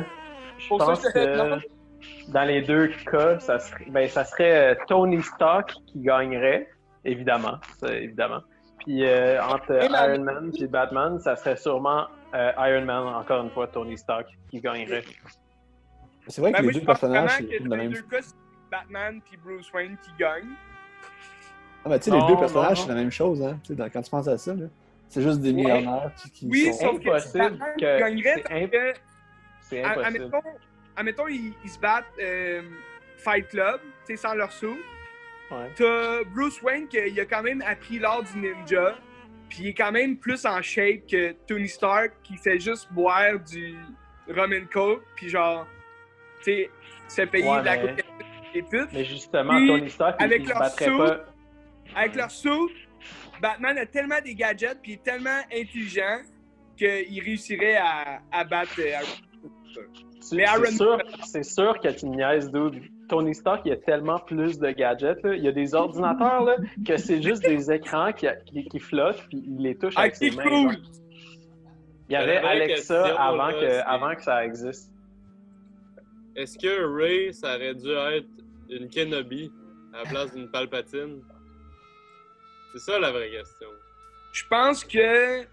Speaker 1: dans les 2 cas, ça serait Tony Stark qui gagnerait, évidemment. Puis entre Iron Man et Batman, ça serait sûrement Iron Man, encore une fois, Tony Stark qui gagnerait.
Speaker 2: C'est vrai que les 2 personnages,
Speaker 4: c'est la même chose. Dans les 2 cas, c'est Batman et Bruce Wayne qui gagnent.
Speaker 2: Ah, mais tu sais, les 2 personnages, c'est la même chose, hein. Quand tu penses à ça, là. C'est juste des millionnaires qui sont...
Speaker 4: sauf
Speaker 1: impossible
Speaker 4: que gagnerait
Speaker 1: c'est impossible.
Speaker 4: Admettons, ils se battent Fight Club, tu sais, sans leur sou.
Speaker 1: Ouais.
Speaker 4: T'as Bruce Wayne qui a quand même appris l'art du ninja, puis il est quand même plus en shape que Tony Stark qui fait juste boire du rum and coke, puis genre, tu sais, se payer de la cocaïne et tout.
Speaker 1: Mais justement, puis, Tony Stark, il se battrait pas...
Speaker 4: Avec leur sou, Batman a tellement des gadgets puis il est tellement intelligent qu'il réussirait à battre
Speaker 1: C'est sûr que tu me niaises, dude. Tony Stark, il a tellement plus de gadgets. Là. Il y a des ordinateurs là, que c'est juste des écrans qui flottent puis il les touche avec ses mains.
Speaker 4: Cool.
Speaker 1: Il y avait Alexa avant que ça existe.
Speaker 3: Est-ce que Ray, ça aurait dû être une Kenobi à la place d'une Palpatine? C'est ça la vraie question.
Speaker 4: Je pense que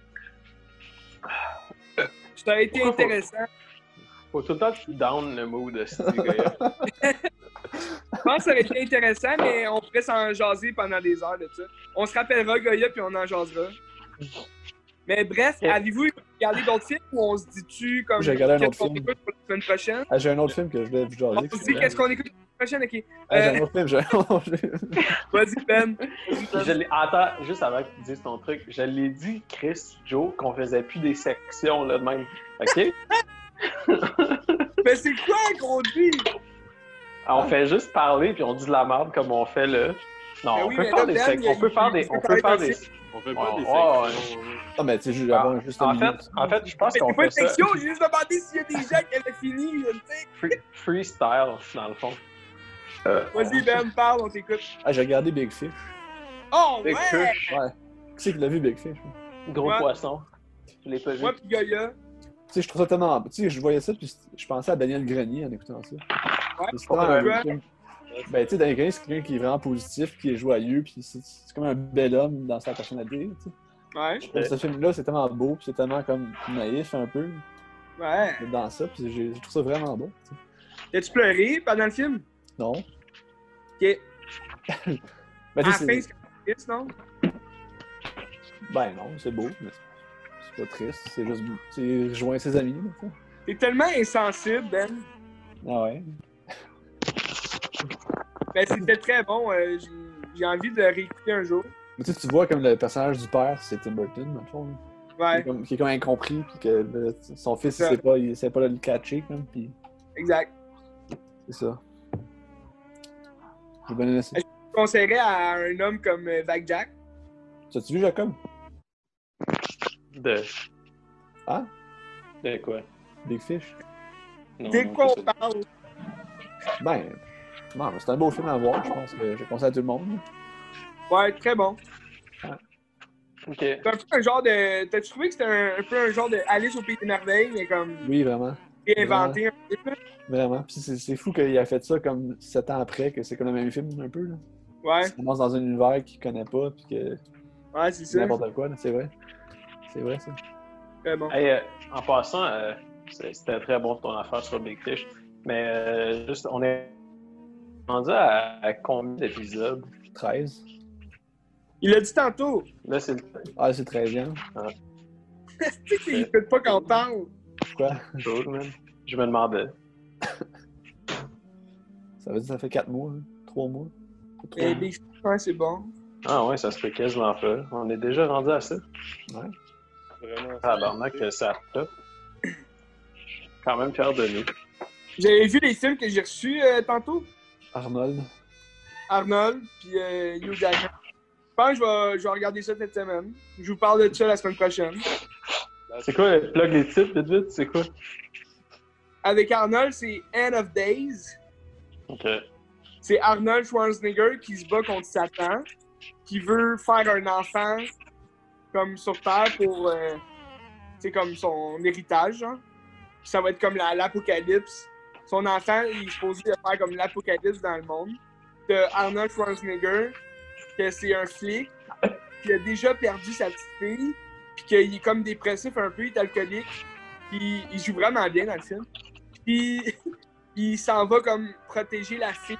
Speaker 4: ça a été intéressant.
Speaker 1: Faut tout le temps que tu down le mood de ce gars.
Speaker 4: Je pense que ça aurait été intéressant, mais on pourrait s'en jaser pendant des heures de ça. On se rappellera Goya puis on en jasera. Mais bref, avez-vous regardé d'autres films ou on se dit-tu comme
Speaker 2: j'ai regardé un autre film
Speaker 4: pour la semaine prochaine?
Speaker 2: J'ai un autre film que je voulais vous jaser.
Speaker 4: On se dit qu'est-ce qu'on écoute la semaine prochaine, ok?
Speaker 2: J'ai un autre film,
Speaker 4: Vas-y, Ben.
Speaker 1: Attends, juste avant que tu dises ton truc, je l'ai dit, Chris, Joe, qu'on faisait plus des sections là de même. OK?
Speaker 4: Mais c'est quoi qu'on dit?
Speaker 1: On fait juste parler puis on dit de la merde comme on fait là. Non, on peut faire des sections. On peut faire des.
Speaker 3: On fait pas des sections.
Speaker 2: Ah, mais tu sais, juste
Speaker 1: en fait, je pense qu'on fait ça.
Speaker 4: Section, j'ai juste demandé s'il y a des gens qui avaient fini, tu sais.
Speaker 1: Freestyle, dans le fond.
Speaker 4: Vas-y, Ben, parle, on t'écoute.
Speaker 2: J'ai regardé Big Fish.
Speaker 4: Oh,
Speaker 1: Big Fish.
Speaker 2: Ouais. Qui c'est qui l'a vu, Big Fish?
Speaker 1: Gros poisson. Je l'ai pas vu.
Speaker 4: Moi, pis Goya.
Speaker 2: Tu sais, je trouve ça tellement... Tu sais, je voyais ça, puis je pensais à Daniel Grenier en écoutant ça.
Speaker 4: Ouais,
Speaker 2: ben, tu sais, Daniel Grenier, c'est quelqu'un qui est vraiment positif, qui est joyeux, puis c'est comme un bel homme dans sa personnalité, tu sais.
Speaker 4: Ouais.
Speaker 2: Ce film-là, c'est tellement beau, puis c'est tellement comme naïf un peu.
Speaker 4: Ouais.
Speaker 2: Dans ça, puis je trouve ça vraiment beau.
Speaker 4: T'as-tu pleuré pendant le film?
Speaker 2: Non.
Speaker 4: Ok.
Speaker 2: Ben,
Speaker 4: à la fin, c'est triste, non?
Speaker 2: Ben non, c'est beau, mais c'est pas triste, c'est juste... C'est rejoindre ses amis, là,
Speaker 4: T'es tellement insensible, Ben.
Speaker 2: Ah ouais?
Speaker 4: Ben, c'était très bon. J'ai envie de réécouter un jour.
Speaker 2: Mais tu vois comme le personnage du père, c'est Tim Burton, dans le fond.
Speaker 4: Ouais.
Speaker 2: Qui est comme incompris, puis que son fils, il sait pas le catcher, comme, puis...
Speaker 4: Exact.
Speaker 2: C'est ça. J'ai bien aimé ça.
Speaker 4: Je conseillerais à un homme comme Vac Jack.
Speaker 2: T'as-tu vu, Jacob?
Speaker 1: De...
Speaker 2: Ah?
Speaker 1: De quoi?
Speaker 2: Big Fish?
Speaker 4: De quoi on parle?
Speaker 2: Ben, Non, mais c'est un beau film à voir, je pense que je conseille à tout le monde.
Speaker 4: Ouais, très bon.
Speaker 1: Ok.
Speaker 4: C'est un peu un genre de. T'as-tu trouvé que c'était un peu un genre de Alice au Pays des Merveilles, mais comme
Speaker 2: Oui, vraiment.
Speaker 4: réinventé un peu? Là?
Speaker 2: Vraiment. Puis c'est fou qu'il a fait ça comme 7 ans après, que c'est comme le même film, un peu. Là.
Speaker 4: Ouais,
Speaker 2: Il se commence dans un univers qu'il connaît pas, puis que
Speaker 4: ouais, c'est
Speaker 2: c'est
Speaker 4: ça.
Speaker 2: n'importe quoi, là. C'est vrai. C'est vrai, ça.
Speaker 4: Très bon.
Speaker 1: Hey, en passant, c'était très bon ton affaire sur Big Fish. Mais juste, on est rendu à combien d'épisodes?
Speaker 2: 13.
Speaker 4: Il l'a dit tantôt.
Speaker 1: Là, c'est le
Speaker 2: Ah, c'est 13e.
Speaker 4: Tu sais qu'il fait pas qu'on parle.
Speaker 2: Pourquoi?
Speaker 1: chose, man. Je me demandais.
Speaker 2: Ça veut dire que ça fait 4 mois, hein? 3 mois. 3
Speaker 4: Et
Speaker 2: mois.
Speaker 4: Big Fish, ouais, c'est bon.
Speaker 1: Ah ouais, ça se fait quasiment pas. On est déjà rendu à ça.
Speaker 2: Ouais.
Speaker 3: Vraiment.
Speaker 1: Tabarnak, ça top. Quand même fier de nous.
Speaker 4: J'avais vu les films que j'ai reçus tantôt.
Speaker 2: Arnold.
Speaker 4: Arnold, puis Hugh Jackman. Je pense que je vais regarder ça cette semaine. Je vous parle de ça la semaine prochaine.
Speaker 1: C'est quoi, plug les titres, vite, vite, c'est quoi?
Speaker 4: Avec Arnold, c'est End of Days.
Speaker 1: Ok.
Speaker 4: C'est Arnold Schwarzenegger qui se bat contre Satan, qui veut faire un enfant comme sur Terre pour c'est comme son héritage. Hein. Ça va être comme l'apocalypse. Son enfant, il est supposé faire comme l'apocalypse dans le monde. De Arnold Schwarzenegger, que c'est un flic qui a déjà perdu sa petite fille, puis qu'il est comme dépressif un peu, il est alcoolique, puis il joue vraiment bien dans le film. Puis il s'en va comme protéger la fille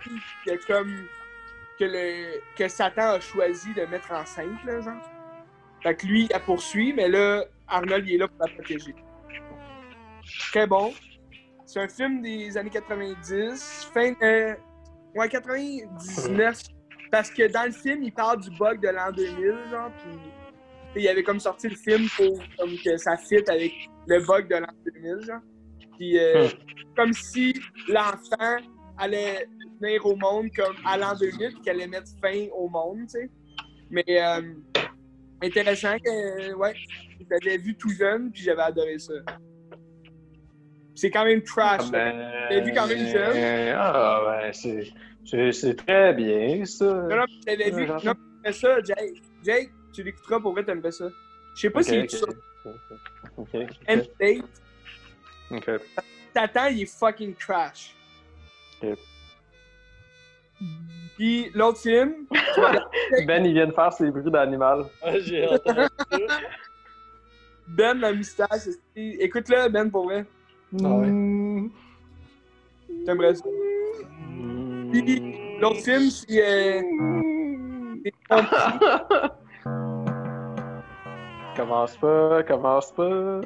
Speaker 4: que Satan a choisi de mettre enceinte, là, genre. Fait que lui, il la poursuit, mais là, Arnold, il est là pour la protéger. Très bon. C'est un film des années 90, fin... ouais, 99, parce que dans le film, il parle du bug de l'an 2000, genre, puis il avait comme sorti le film pour comme que ça fit avec le bug de l'an 2000, genre. Puis comme si l'enfant allait venir au monde comme à l'an 2000 puis qu'elle allait mettre fin au monde, tu sais. Mais intéressant que, ouais, j'avais vu tout jeune puis j'avais adoré ça. C'est quand même trash. J'avais vu quand même jeune.
Speaker 1: Ah, ben, c'est très bien, ça.
Speaker 4: Non, j'avais vu. Non, mais ça, Jake. Jake, tu l'écouteras pour vrai, t'aimerais ça. Je sais pas s'il est tout ça.
Speaker 1: Ok.
Speaker 4: N-State.
Speaker 1: Ok.
Speaker 4: T'attends, il est fucking trash.
Speaker 1: Ok.
Speaker 4: Puis l'autre film, tu vas regarder
Speaker 1: Ben, il vient de faire ses bruits d'animal.
Speaker 3: Ah, j'ai entendu ça.
Speaker 4: Ben, la moustache. Écoute-le, Ben, pour vrai.
Speaker 2: Ah ouais.
Speaker 4: T'aimerais ça. Puis l'autre film, c'est
Speaker 1: Commence pas, commence pas.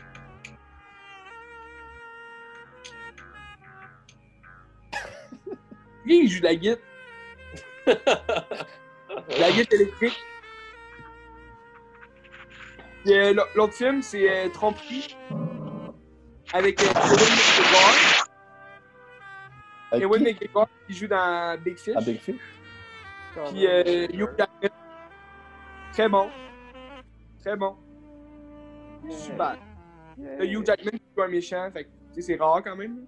Speaker 4: Lui, il joue de la guitare. La guitare électrique. Puis, l'autre film, c'est Tromperie. Avec Ewan McGregor.
Speaker 2: Avec
Speaker 4: Ewan
Speaker 2: qui?
Speaker 4: McGregor qui joue dans Big Fish.
Speaker 2: À Big Fish?
Speaker 4: Puis Hugh Jackman. Très bon. Très bon. Super. Hugh Jackman qui joue un méchant, fait que c'est rare quand même.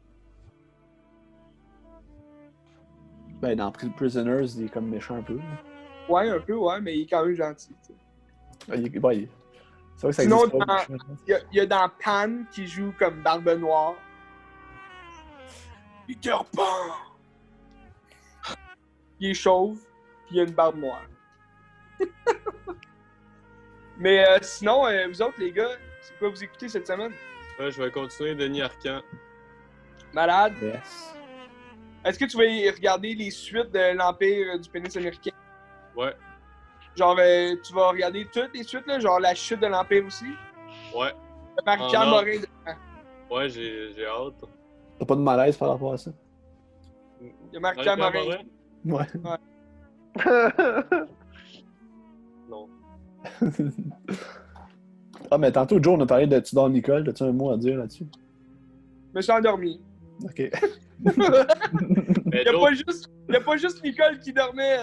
Speaker 2: Ben, dans Prisoners, il est comme méchant un peu.
Speaker 4: Ouais, un peu, ouais, mais il est quand même gentil. T'sais.
Speaker 2: C'est vrai que ça
Speaker 4: Sinon,
Speaker 2: existe pas.
Speaker 4: il y a dans Pan qui joue comme Barbe Noire. Peter Pan! Il est chauve, puis il a une barbe noire. Mais sinon, vous autres, les gars, c'est quoi vous écoutez cette semaine?
Speaker 3: Ouais, je vais continuer Denis Arcand.
Speaker 4: Malade?
Speaker 2: Yes.
Speaker 4: Est-ce que tu vas y regarder les suites de l'Empire du pénis américain?
Speaker 3: Ouais.
Speaker 4: Genre, tu vas regarder toutes les suites, là, genre la chute de l'Empire aussi?
Speaker 3: Ouais.
Speaker 4: Marie-Pierre Morin.
Speaker 3: Ouais, j'ai hâte.
Speaker 2: T'as pas de malaise par rapport à ça?
Speaker 4: Il y a Marie-Pierre Morin.
Speaker 2: Ouais.
Speaker 3: Non.
Speaker 2: Ah, mais tantôt, Joe, on a parlé de Tudor Nicole. As-tu un mot à dire là-dessus?
Speaker 4: Je me suis endormi.
Speaker 2: Ok.
Speaker 3: Mais
Speaker 4: Il n'y a pas juste Nicole qui dormait.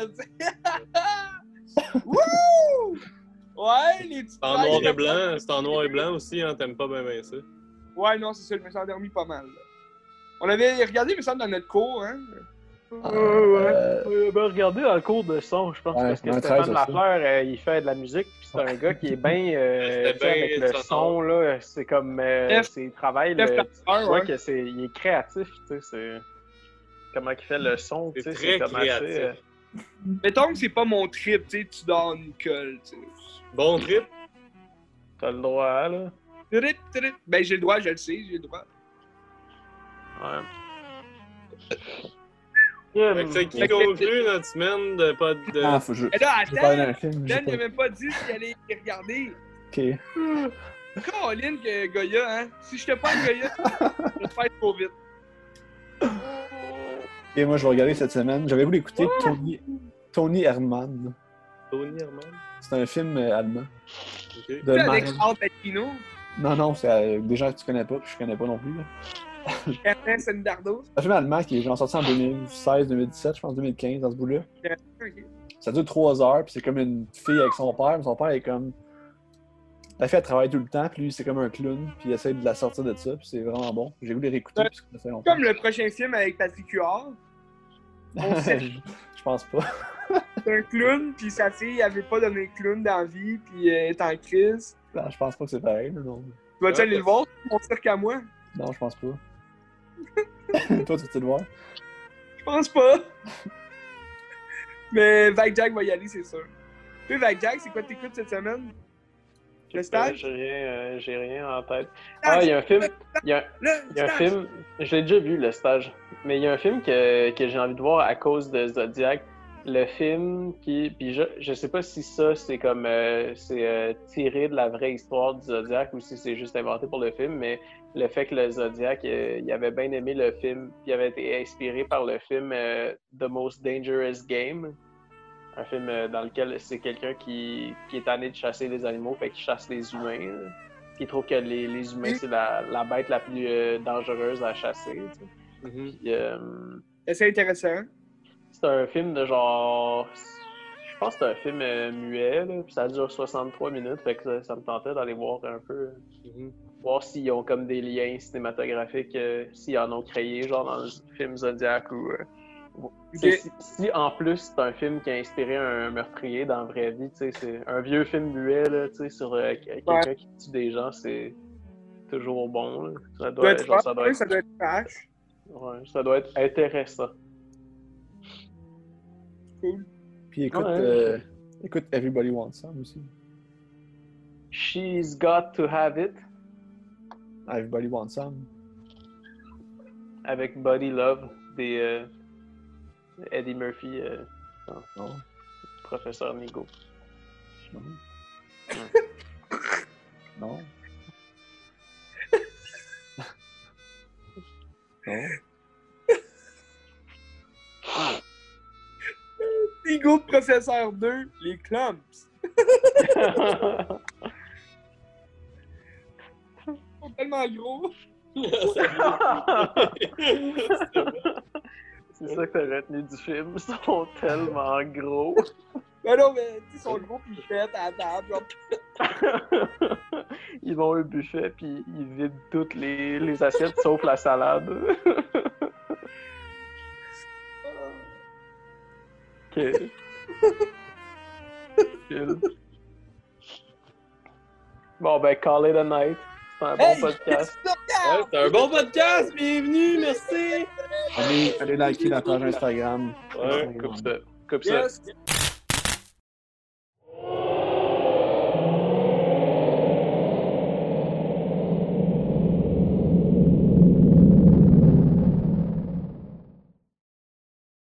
Speaker 4: Wouh! Ouais, les petits
Speaker 3: c'est en noir et blanc. C'est en noir et blanc aussi, hein. T'aimes pas bien ça.
Speaker 4: Ouais, non, c'est ça. Je me suis endormi pas mal. Là. On avait regardé, il me semble, dans notre cours, hein?
Speaker 1: Regardez dans le cours de son, je pense, parce que Stéphane Lafleur, il fait de la musique, puis c'est un gars qui est bien avec le son, là, c'est comme, il travaille, tu vois qu'il est créatif, tu sais, comment il fait le son, tu sais, c'est comme assez...
Speaker 4: Mettons que c'est pas mon trip, tu sais, tu dors Nicole, tu sais.
Speaker 3: Bon trip?
Speaker 1: T'as le droit, là.
Speaker 4: Ben, j'ai le droit, je le sais, j'ai le droit.
Speaker 1: Ouais.
Speaker 3: Fait que c'est qui conclut notre semaine de pas de...
Speaker 2: Ah, faut que je...
Speaker 4: Mais là, attends,
Speaker 2: Dan,
Speaker 4: il a même pas dit s'il allait regarder.
Speaker 2: Ok.
Speaker 4: Caroline, Goya, hein. Si je te parle Goya, je vais te faire trop vite.
Speaker 2: Et moi, je vais regarder cette semaine. J'avais voulu écouter Tony Herman.
Speaker 3: Tony Herman?
Speaker 2: C'est un film allemand.
Speaker 3: Okay.
Speaker 2: De
Speaker 4: avec Al Pacino.
Speaker 2: Non, c'est des gens que tu connais pas, puis je connais pas non plus.
Speaker 4: Catherine Sendardo.
Speaker 2: C'est un film allemand qui est genre sorti en 2016-2017, je pense 2015, dans ce bout-là.
Speaker 4: Okay.
Speaker 2: Ça dure 3 heures, puis c'est comme une fille avec son père, mais son père est comme... La fille, elle travaille tout le temps, puis lui, c'est comme un clown, puis il essaie de la sortir de ça, puis c'est vraiment bon. J'ai voulu réécouter, parce que ça fait longtemps.
Speaker 4: Comme le prochain film avec Patrick Huard.
Speaker 2: Je pense pas.
Speaker 4: C'est un clown, puis sa fille, elle veut pas donner le clown dans la vie, puis elle est en crise.
Speaker 2: Non, je pense pas que c'est pareil. Non.
Speaker 4: Tu vas-tu aller le voir, mon cirque à moi?
Speaker 2: Non, je pense pas. Toi, tu veux-tu le voir?
Speaker 4: Je pense pas. Mais Vague Jack va y aller, c'est sûr. Tu sais, Vague Jack, c'est quoi t'écoutes cette semaine? Le stage?
Speaker 1: J'ai rien en tête. Ah, il y a un film. Il y a un film. Je l'ai déjà vu, le stage. Mais il y a un film que j'ai envie de voir à cause de Zodiac. Le film qui. Puis je sais pas si ça, c'est comme. C'est tiré de la vraie histoire du Zodiac ou si c'est juste inventé pour le film. Mais le fait que le Zodiac, il avait bien aimé le film. Puis il avait été inspiré par le film The Most Dangerous Game. Un film dans lequel c'est quelqu'un qui est tanné de chasser les animaux, fait qu'il chasse les humains. Là. Il trouve que les humains, c'est la bête la plus dangereuse à chasser. Tu sais. Puis,
Speaker 4: c'est intéressant.
Speaker 1: C'est un film de genre... Je pense que c'est un film muet, là, puis ça dure 63 minutes, fait que ça me tentait d'aller voir un peu... Voir s'ils ont comme des liens cinématographiques, s'ils en ont créé, genre dans le film Zodiac ou... Okay. Si en plus c'est un film qui a inspiré un meurtrier dans la vraie vie, c'est un vieux film muet là, sur quelqu'un qui tue des gens, c'est toujours bon. Là. Ça doit être
Speaker 4: trash.
Speaker 1: Ouais, ça doit être intéressant.
Speaker 4: Cool.
Speaker 2: Puis écoute Everybody Wants Some aussi.
Speaker 1: She's Got to Have It.
Speaker 2: Everybody Wants Some.
Speaker 1: Avec Body Love des Eddie Murphy, professeur Nigo.
Speaker 2: Non. Non. Non.
Speaker 4: Nigo, professeur 2, les clumps. Ils sont tellement gros.
Speaker 1: C'est ça que t'as retenu du film, ils sont tellement gros.
Speaker 4: Ben non, mais ils sont gros pis ils fêtent à la table.
Speaker 1: Ils vont au buffet pis ils vident toutes les assiettes sauf la salade. Ok. Bon ben, call it a night. C'est un bon podcast.
Speaker 3: Ouais, c'est un bon podcast, bienvenue, merci!
Speaker 2: Allez liker la page Instagram.
Speaker 1: Ouais, coupe ça.
Speaker 4: Yes.